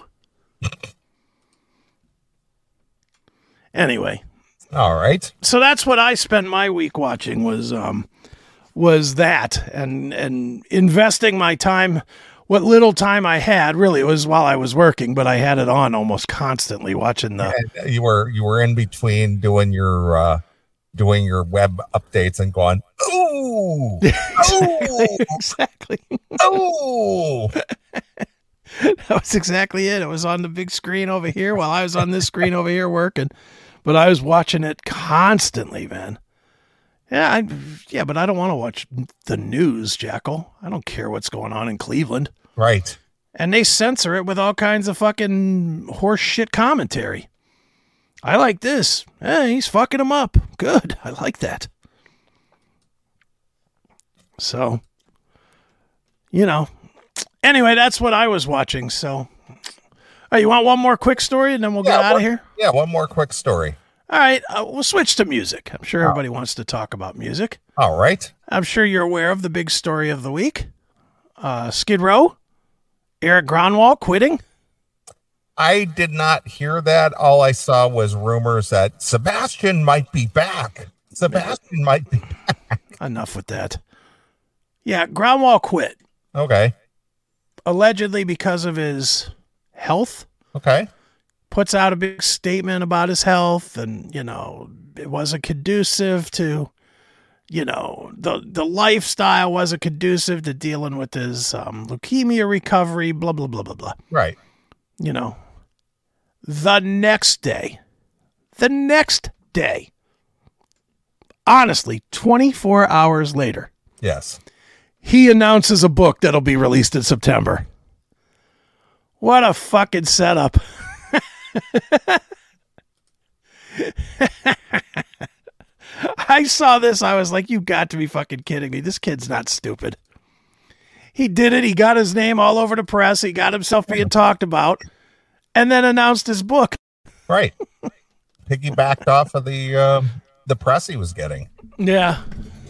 Anyway. All right. So that's what I spent my week watching was um was that and and investing my time, what little time I had. Really, it was while I was working, but I had it on almost constantly watching the And you were you were in between doing your uh doing your web updates and going, ooh, exactly, exactly. Oh, that was exactly it. It was on the big screen over here while I was on this screen over here working, but I was watching it constantly, man. Yeah, I, yeah, but I don't want to watch the news, Jackal. I don't care what's going on in Cleveland. Right. And they censor it with all kinds of fucking horse shit commentary. I like this. Eh, he's fucking him up. Good. I like that. So, you know. Anyway, that's what I was watching. So, oh, you want one more quick story and then we'll Yeah, get out one- of here? Yeah, one more quick story. All right, uh, we'll switch to music. I'm sure everybody wants to talk about music. All right. I'm sure you're aware of the big story of the week. Uh, Skid Row, Eric Gronwall quitting. I did not hear that. All I saw was rumors that Sebastian might be back. Sebastian might be back. Enough with that. Yeah, Gronwall quit. Okay. Allegedly because of his health. Okay. Puts out a big statement about his health, and, you know, it wasn't conducive to, you know, the the lifestyle wasn't conducive to dealing with his um, leukemia recovery, blah, blah, blah, blah, blah. Right. You know, the next day, the next day, honestly, twenty-four hours later, Yes. he announces a book that'll be released in September. What a fucking setup. I saw this. I was like, you got to be fucking kidding me. This kid's not stupid. He did it. He got his name all over the press. He got himself being talked about and then announced his book. Right. Piggybacked off of the um, the press he was getting. Yeah.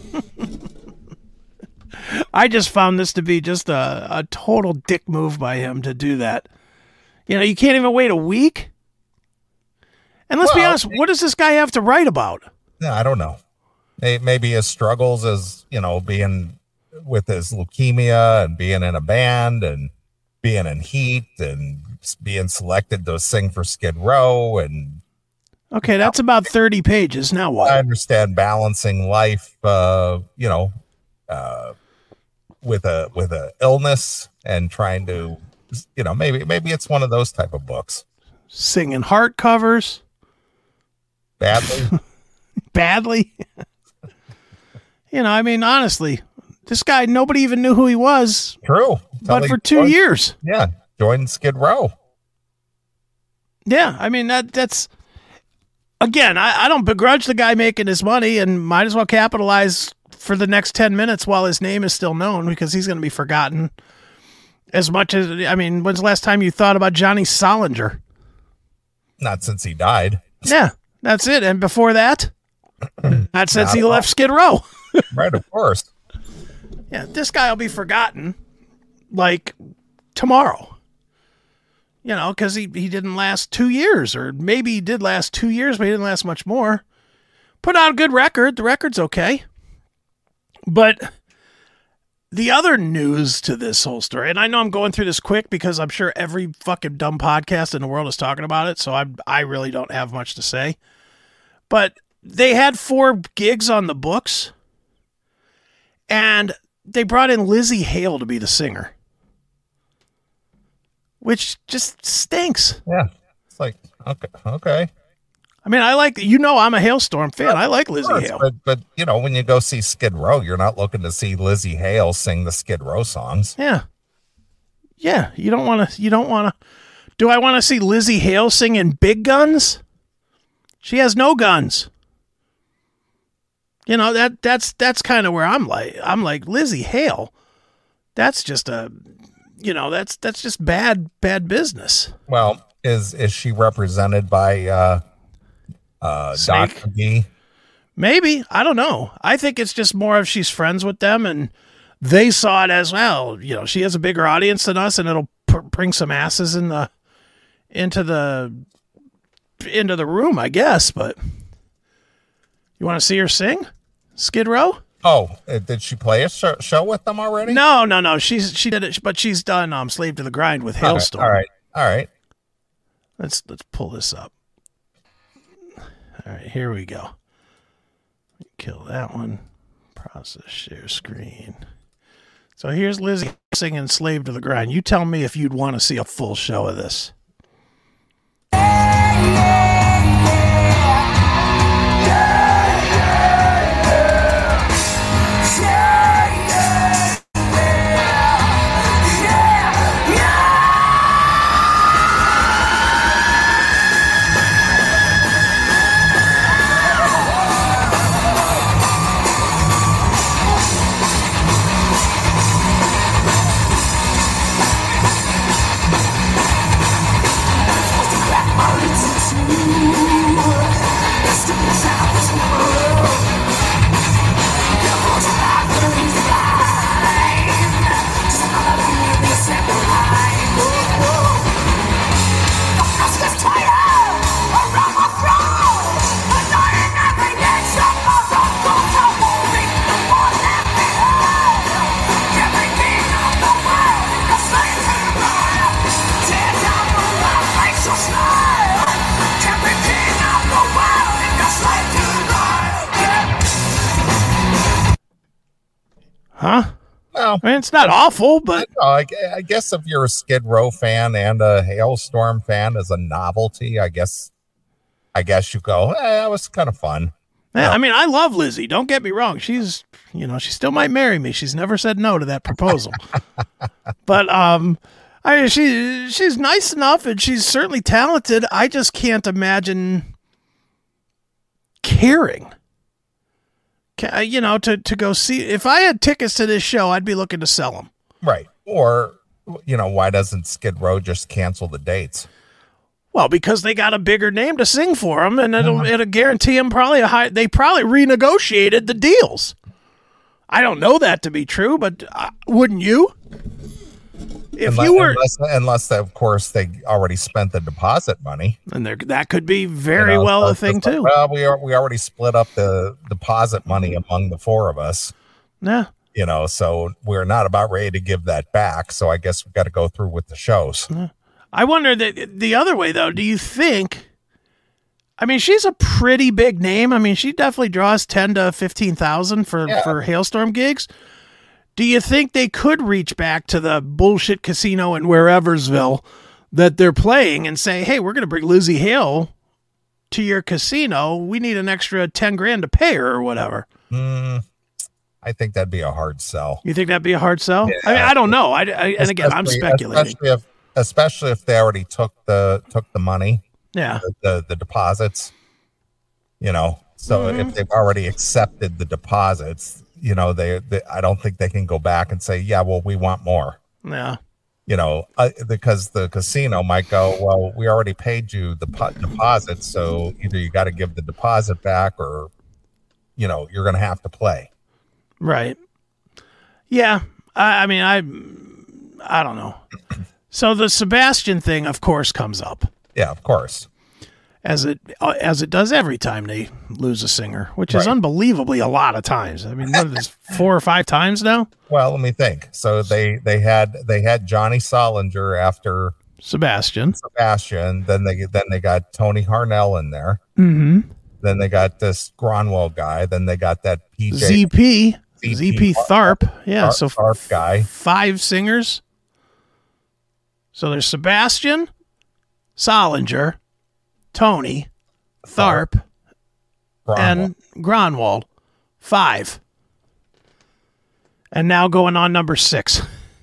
I just found this to be just a, a total dick move by him to do that. You know, you can't even wait a week. And let's be Well, honest, what does this guy have to write about? Yeah, I don't know. May- Maybe his struggles as, you know, being with his leukemia and being in a band and being in Heat and being selected to sing for Skid Row. And Okay, that's about thirty pages. Now I what? understand balancing life, uh, you know, uh, with a with a illness and trying to, you know, maybe maybe it's one of those type of books. Singing heart covers Badly. badly. You know, I mean, honestly, this guy, nobody even knew who he was. True. But Totally for two joined- years. Yeah. Joined Skid Row. Yeah, I mean, that that's, again, I, I don't begrudge the guy making his money and might as well capitalize for the next ten minutes while his name is still known because he's going to be forgotten as much as, I mean, when's the last time you thought about Johnny Solinger? Not since he died. Yeah, that's it. And before that, not since Not he at all. left Skid Row. Right, of course. Yeah, this guy will be forgotten like tomorrow. You know, because he, he didn't last two years, or maybe he did last two years, but he didn't last much more. Put out a good record. The record's okay. But the other news to this whole story, and I know I'm going through this quick because I'm sure every fucking dumb podcast in the world is talking about it, so I I really don't have much to say. But they had four gigs on the books, and they brought in Lizzie Hale to be the singer, which just stinks. Yeah. It's like, okay. Okay. I mean, I like, you know, I'm a Hailstorm fan. I like Lizzie course, Hale. But, but, you know, when you go see Skid Row, you're not looking to see Lizzie Hale sing the Skid Row songs. Yeah. Yeah. You don't want to, you don't want to, do I want to see Lizzie Hale singing Big Guns? She has no guns. You know, that that's, that's kind of where I'm like, I'm like Lizzie Hale. That's just a, you know, that's, that's just bad, bad business. Well, is, is she represented by, uh, Uh, Snake? Doctor B? Maybe. I don't know. I think it's just more of she's friends with them and they saw it as, well, you know, she has a bigger audience than us and it'll pr- bring some asses in the, into the, into the room, I guess. But you want to see her sing Skid Row? Oh, uh, did she play a sh- show with them already? No, no, no. She's, she did it, but she's done, um, Slave to the Grind with Hailstorm. All right. All right. All right. Let's, let's pull this up. All right, here we go. Kill that one. Process share screen. So here's Lizzie singing Slave to the Grind. You tell me if you'd want to see a full show of this. Huh? Well, I mean, it's not awful, but no, I, I guess if you're a Skid Row fan and a Hailstorm fan as a novelty, I guess, I guess you go, eh, that was kind of fun. Yeah, I mean, I love Lizzie. Don't get me wrong. She's, you know, she still might marry me. She's never said no to that proposal. But um, I she she's nice enough, and she's certainly talented. I just can't imagine caring. Ca- You know, to to go see. If I had tickets to this show, I'd be looking to sell them. Right. Or, you know, why doesn't Skid Row just cancel the dates? Well, because they got a bigger name to sing for them, and it'll it'll guarantee them probably a high. They probably renegotiated the deals. I don't know that to be true, but uh, wouldn't you? If unless, you were, unless, unless, of course, they already spent the deposit money, and there that could be very You know, well so a it's thing just like, too. well, we are, we already split up the deposit money among the four of us. Yeah. You know, so we're not about ready to give that back. So I guess we've got to go through with the shows. I wonder that the other way though. Do you think? I mean, she's a pretty big name. I mean, she definitely draws ten to fifteen thousand for Yeah. for Hailstorm gigs. Do you think they could reach back to the bullshit casino in Whereversville that they're playing and say, "Hey, we're going to bring Lizzie Hale to your casino. We need an extra ten grand to pay her or whatever." Mm, I think that'd be a hard sell. You think that'd be a hard sell? Yeah. I mean, I don't know. I, I and again, I'm Especially- speculating. Especially if, especially if they already took the took the money. Yeah. The, the, the deposits, you know, so Mhm. if they've already accepted the deposits, you know, they, they, I don't think they can go back and say, yeah, well, we want more, Yeah. you know, uh, because the casino might go, well, we already paid you the po- deposit. So either you got to give the deposit back or, you know, you're going to have to play. Right. Yeah. I, I mean, I, I don't know. So the Sebastian thing, of course, comes up. Yeah, of course. As it uh, as it does every time they lose a singer, which is Right. unbelievably a lot of times. I mean, what is this, four or five times now? Well, let me think. So they, they had, they had Johnny Solinger after Sebastian. Sebastian. Then they, then they got Tony Harnell in there. Mm-hmm. Then they got this Gronwell guy. Then they got that P J Z P. Z P Z P Tharp. Yeah. Tharp- So Tharp guy. five singers. So there's Sebastian, Solinger, Tony, Tharp, Gronwald. and Gronwald. Five. And now going on number six.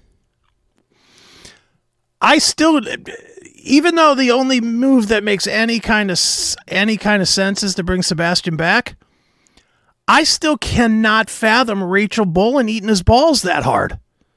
I still, even though the only move that makes any kind of any kind of sense is to bring Sebastian back, I still cannot fathom Rachel Bolin eating his balls that hard.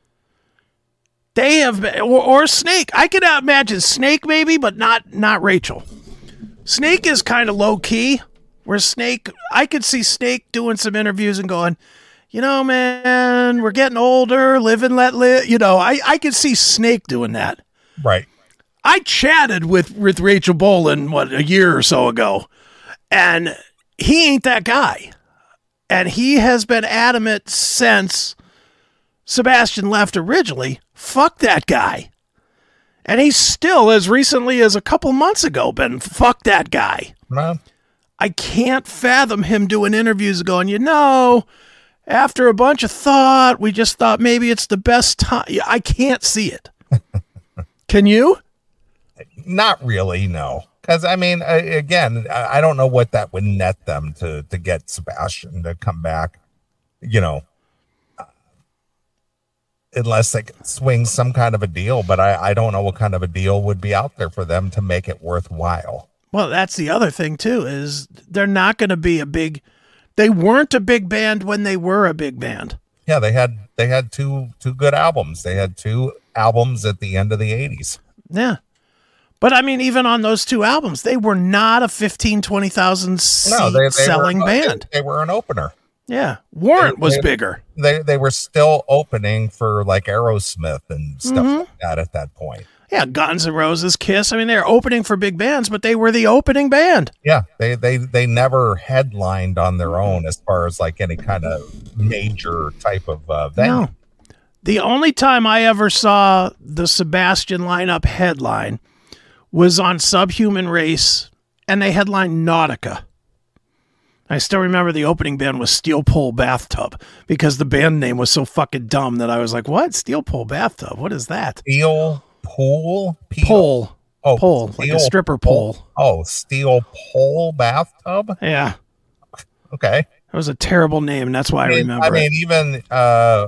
They have been, or, or Snake. I could imagine Snake maybe, but not not Rachel. Snake is kind of low key. Where Snake, I could see Snake doing some interviews and going, you know, man, we're getting older, live and let live. You know, I I could see Snake doing that. Right. I chatted with with Rachel Bolin what a year or so ago, and he ain't that guy. And he has been adamant since Sebastian left originally. Fuck that guy. And he's still, as recently as a couple months ago, been fuck that guy. No. I can't fathom him doing interviews going, you know, after a bunch of thought, we just thought maybe it's the best time. I can't see it. Can you? Not really, no. Because, I mean, I, again, I, I don't know what that would net them to, to get Sebastian to come back, you know, uh, unless they could swing some kind of a deal. But I, I don't know what kind of a deal would be out there for them to make it worthwhile. Well, that's the other thing, too, is they're not going to be a big, they weren't a big band when they were a big band. Yeah, they had they had two two good albums. They had two albums at the end of the eighties. Yeah. But I mean, even on those two albums, they were not a fifteen, twenty thousand seat No, they, they selling were, band. They, they were an opener. Yeah. Warrant they, was they, bigger. They they were still opening for like Aerosmith and stuff Mhm. like that at that point. Yeah, Guns N' Roses, Kiss. I mean, they're opening for big bands, but they were the opening band. Yeah, they they they never headlined on their own as far as like any kind of major type of uh, venue. No. The only time I ever saw the Sebastian lineup headline was on Subhuman Race, and they headlined Nautica. I still remember the opening band was Steel Pole Bathtub because the band name was so fucking dumb that I was like, what? Steel Pole Bathtub? What is that? Steel Pool? Pole. Oh, pole. Like a steel stripper pole. Oh, Steel Pole Bathtub? Yeah. Okay. That was a terrible name, and that's why I, I mean, remember I mean, it. even uh,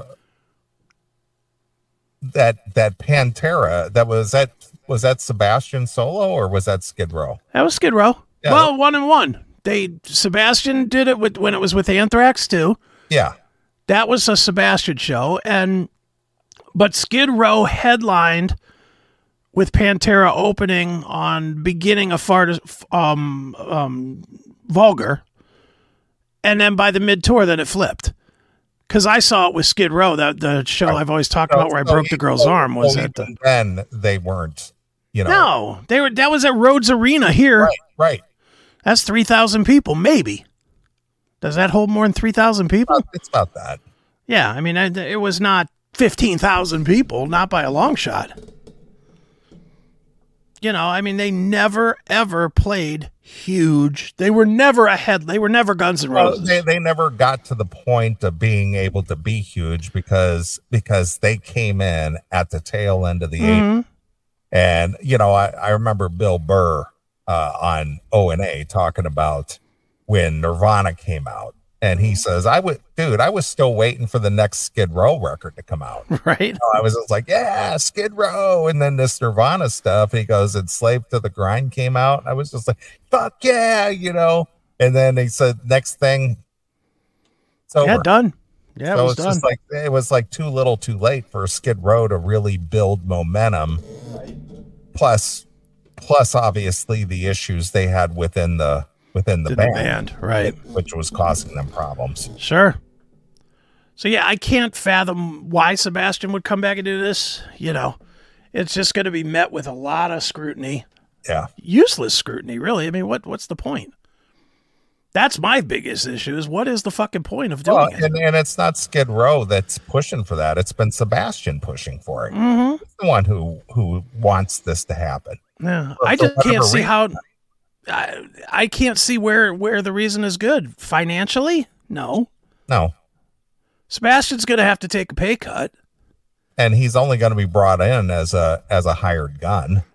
that that Pantera, that was that was that Sebastian solo or was that Skid Row? That was Skid Row. Yeah. Well, one and one. They Sebastian did it with when it was with Anthrax too. Yeah. That was a Sebastian show, and but Skid Row headlined with Pantera opening on beginning of far um um Vulgar, and then by the mid tour, then it flipped. Because I saw it with Skid Row, that the show I've always talked So- about where I so broke the even- girl's so- arm was so at the even then they weren't, you know. no they were that was at Rhodes Arena here. Right, right. That's three thousand people, maybe. Does that hold more than three thousand people? It's about that. Yeah, I mean, it it was not fifteen thousand people, not by a long shot. You know, I mean, they never, ever played huge. They were never ahead. They were never Guns N' Well, Roses. they, they never got to the point of being able to be huge because because they came in at the tail end of the Mhm. eighties. And, you know, I, I remember Bill Burr uh, on O and A talking about when Nirvana came out. And he says, I would, dude, I was still waiting for the next Skid Row record to come out. Right. You know, I was just like, yeah, Skid Row. And then this Nirvana stuff, he goes, Enslaved to the Grind came out. I was just like, fuck yeah, you know. And then he said, next thing, it's over. Yeah, done. Yeah, so it was it's done. just like, it was like too little too late for Skid Row to really build momentum. Plus, plus obviously the issues they had within the, within the The band, band, right. which was causing them problems. Sure. So, yeah, I can't fathom why Sebastian would come back and do this. You know, it's just going to be met with a lot of scrutiny. Yeah. Useless scrutiny, really. I mean, what what's the point? That's my biggest issue is what is the fucking point of doing Well, it? and, and it's not Skid Row that's pushing for that. It's been Sebastian pushing for it. Mhm. He's the one who who wants this to happen. Yeah, For- I for just can't whatever see reason. how. I, I can't see where where the reason is good financially. No, No. Sebastian's going to have to take a pay cut. And he's only going to be brought in as a as a hired gun.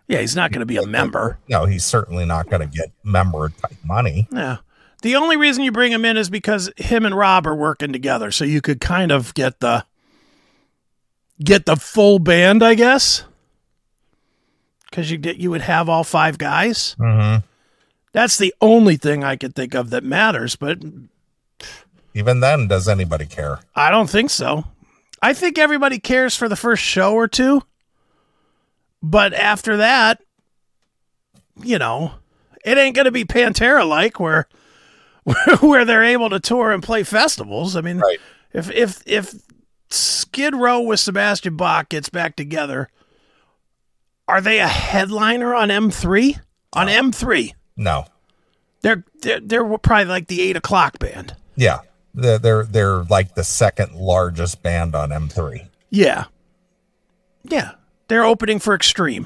Yeah, he's not going to be a member. No, he's certainly not going to get member type money. Yeah. The only reason you bring him in is because him and Rob are working together, so you could kind of get the get the full band, I guess. Because you get you would have all five guys. Mm-hmm. That's the only thing I could think of that matters, but even then, does anybody care? I don't think so. I think everybody cares for the first show or two, but after that, you know, it ain't going to be Pantera-like where where they're able to tour and play festivals. I mean, right. if if if Skid Row with Sebastian Bach gets back together, are they a headliner on M three? On no. M three? No. They're, they're they're probably like the eight o'clock band. Yeah, they're they're, they're like the second largest band on M three. Yeah, yeah, they're opening for Extreme.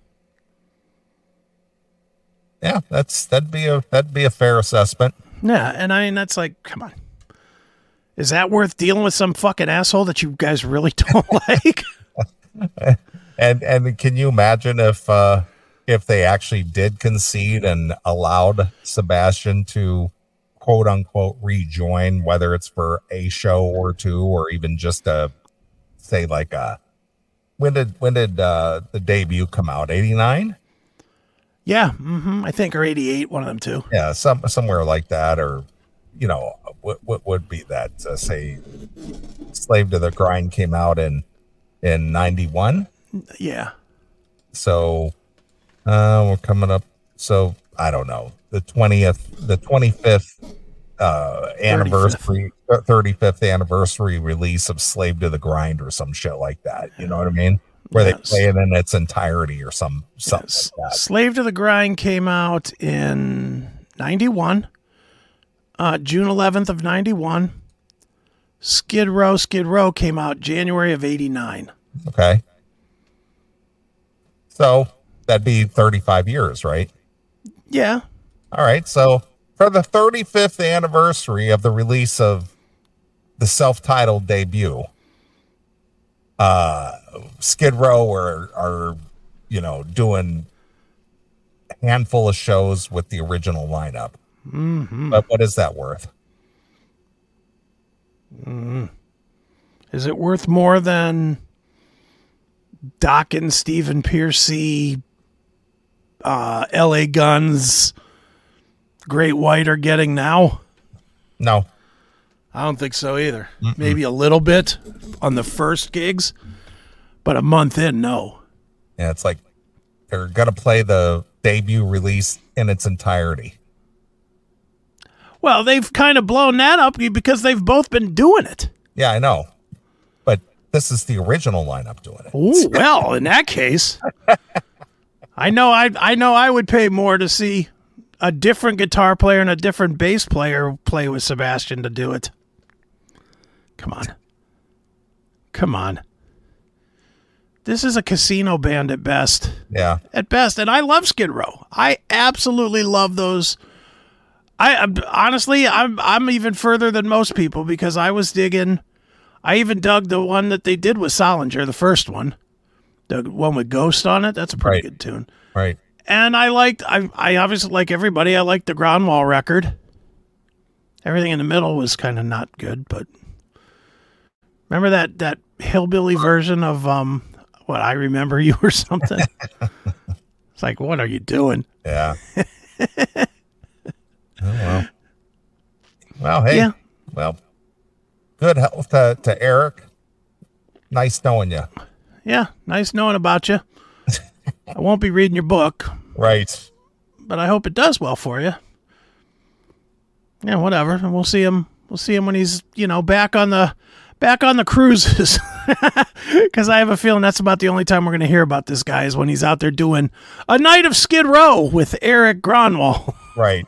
Yeah, that's that'd be a that'd be a fair assessment. Yeah, and I mean that's like, come on, is that worth dealing with some fucking asshole that you guys really don't like? and and can you imagine if uh, if they actually did concede and allowed Sebastian to quote unquote rejoin, whether it's for a show or two, or even just a say like a when did when did uh, the debut come out? eighty-nine Yeah, mm-hmm, I think, or eighty-eight, one of them two. Yeah, some somewhere like that, or you know, what what would be that? Uh, say, Slave to the Grind came out in in ninety-one. Yeah. So, uh, we're coming up. So I don't know, the twentieth, the twenty-fifth uh, anniversary, thirty-fifth anniversary release of Slave to the Grind, or some shit like that. You know what I mean? Where yes. they play it in its entirety or some something yes. like that. Slave to the Grind came out in ninety-one, uh, June eleventh of ninety-one. Skid Row, Skid Row came out January of eighty-nine. Okay. So that'd be thirty-five years, right? Yeah. All right. So for the thirty-fifth anniversary of the release of the self-titled debut, uh, Skid Row are, are, you know, doing a handful of shows with the original lineup. Mm-hmm. But what is that worth? Mm. Is it worth more than Dokken, Stephen Piercy, uh, L A Guns, Great White are getting now? No. I don't think so either. Mm-mm. Maybe a little bit on the first gigs, but a month in, no. Yeah, it's like they're going to play the debut release in its entirety. Well, they've kind of blown that up because they've both been doing it. Yeah, I know. But this is the original lineup doing it. Ooh, well, in that case, I know I I know I would pay more to see a different guitar player and a different bass player play with Sebastian to do it. Come on. Come on. This is a casino band at best. Yeah. At best. And I love Skid Row. I absolutely love those. I I'm, honestly, I'm I'm even further than most people because I was digging. I even dug the one that they did with Solinger, the first one, the one with Ghost on it. That's a pretty right. good tune. Right. And I liked. I I obviously like everybody. I liked the Groundwall record. Everything in the middle was kind of not good, but remember that that hillbilly version of um what I Remember You or something. It's like, what are you doing? Yeah. Oh, well. Well, hey. Yeah. Well, good health to, to Eric. Nice knowing you. Yeah, nice knowing about you. I won't be reading your book. Right. But I hope it does well for you. Yeah, whatever. And we'll see him. We'll see him when he's, you know, back on the back on the cruises. Because I have a feeling that's about the only time we're going to hear about this guy is when he's out there doing a night of Skid Row with Eric Gronwall. Right.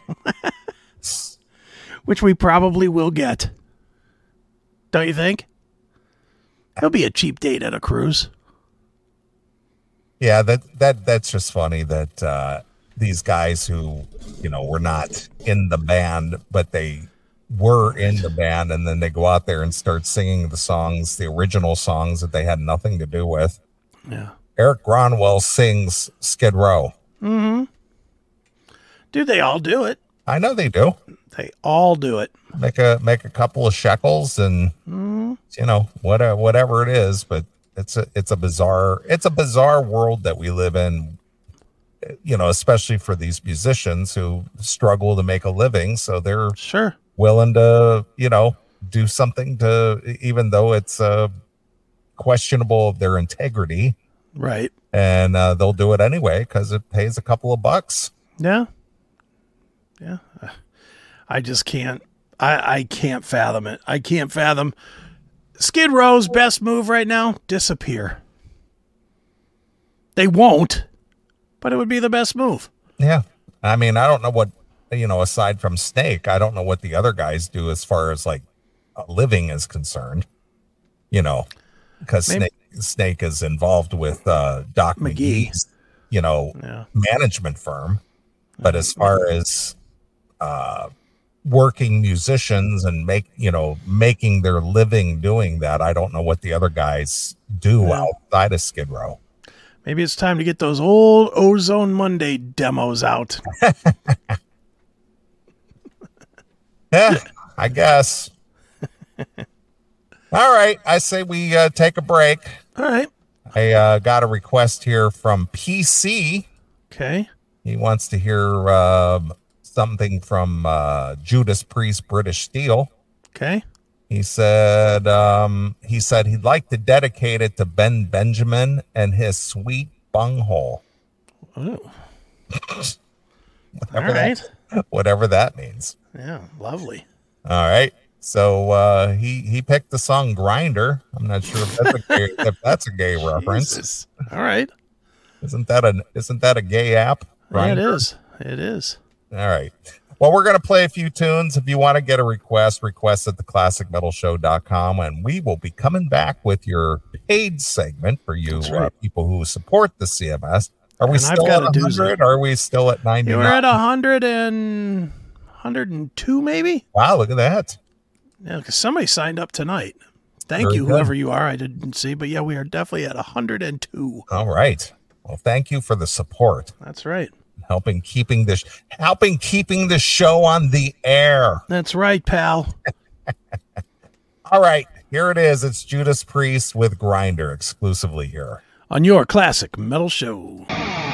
Which we probably will get. Don't you think? He'll be a cheap date at a cruise. Yeah, that that that's just funny that uh, these guys who, you know, were not in the band, but they were in the band, and then they go out there and start singing the songs, the original songs that they had nothing to do with. Yeah. Eric Gronwell sings Skid Row. Mm-hmm. Dude, they all do it. I know they do. They all do it. Make a make a couple of shekels and mm-hmm. you know whatever whatever it is, but it's a it's a bizarre it's a bizarre world that we live in. You know, especially for these musicians who struggle to make a living, so they're sure willing to you know do something to, even though it's uh, questionable of their integrity, right? And uh, they'll do it anyway because it pays a couple of bucks. Yeah, yeah. I just can't. I I can't fathom it. I can't fathom Skid Row's best move right now. Disappear. They won't, but it would be the best move. Yeah, I mean, I don't know what you know. Aside from Snake, I don't know what the other guys do as far as like a living is concerned. You know, because Snake Snake is involved with uh, Doc McGee. McGee's, you know, yeah. management firm. But as far as uh, working musicians and make you know making their living doing that, I don't know what the other guys do yeah. outside of Skid Row. Maybe it's time to get those old Ozone Monday demos out. Yeah, I guess. All right, I say we uh, take a break. All right. I uh, got a request here from P C. Okay. He wants to hear uh, something from uh, Judas Priest, British Steel. Okay. He said um, he said he'd like to dedicate it to Ben Benjamin and his sweet bunghole. Oh. whatever All right. That, whatever that means. Yeah, lovely. All right. So uh, he he picked the song "Grinder." I'm not sure if that's a gay, if that's a gay reference. Jesus. All right. Isn't that a isn't that a gay app? Yeah, it is. It is. All right. Well, we're going to play a few tunes. If you want to get a request, request at the classic metal show dot com, and we will be coming back with your paid segment for you right. uh, people who support the C M S. Are we And still I've got at a one hundred? Or are we still at ninety-nine? Yeah, we're at one hundred and one hundred two, maybe. Wow, look at that. Yeah, because somebody signed up tonight. Thank Very you, good. whoever you are. I didn't see, but yeah, we are definitely at one hundred two. All right. Well, thank you for the support. That's right. Helping keeping this helping keeping the show on the air. That's right, pal. All right, here it is. It's Judas Priest with Grinder exclusively here on your Classic Metal Show.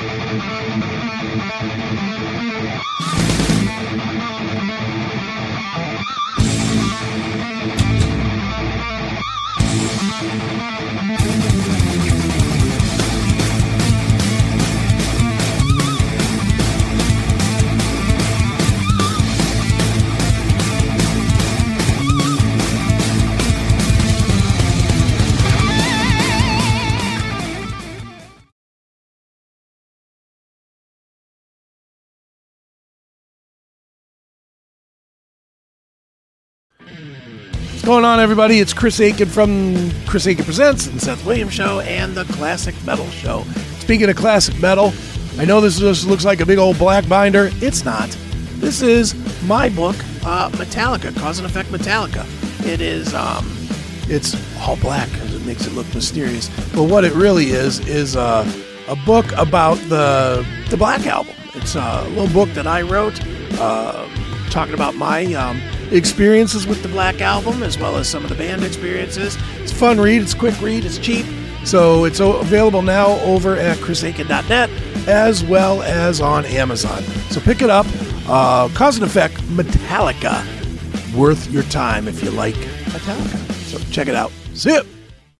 What's going on, everybody? It's Chris Aiken from Chris Aiken Presents and Seth Williams Show and the Classic Metal Show. Speaking of classic metal, I know this just looks like a big old black binder. It's not. This is my book, uh, Metallica, Cause and Effect Metallica. It is, um, it's all black because it makes it look mysterious. But what it really is, is uh, a book about the the Black Album. It's a little book that I wrote, uh, talking about my um, experiences with the Black Album, as well as some of the band experiences. It's a fun read, it's a quick read, it's cheap. So it's available now over at chris aiken dot net, as well as on Amazon. So pick it up. Uh, Cause and Effect Metallica. Worth your time if you like Metallica. So check it out. See ya.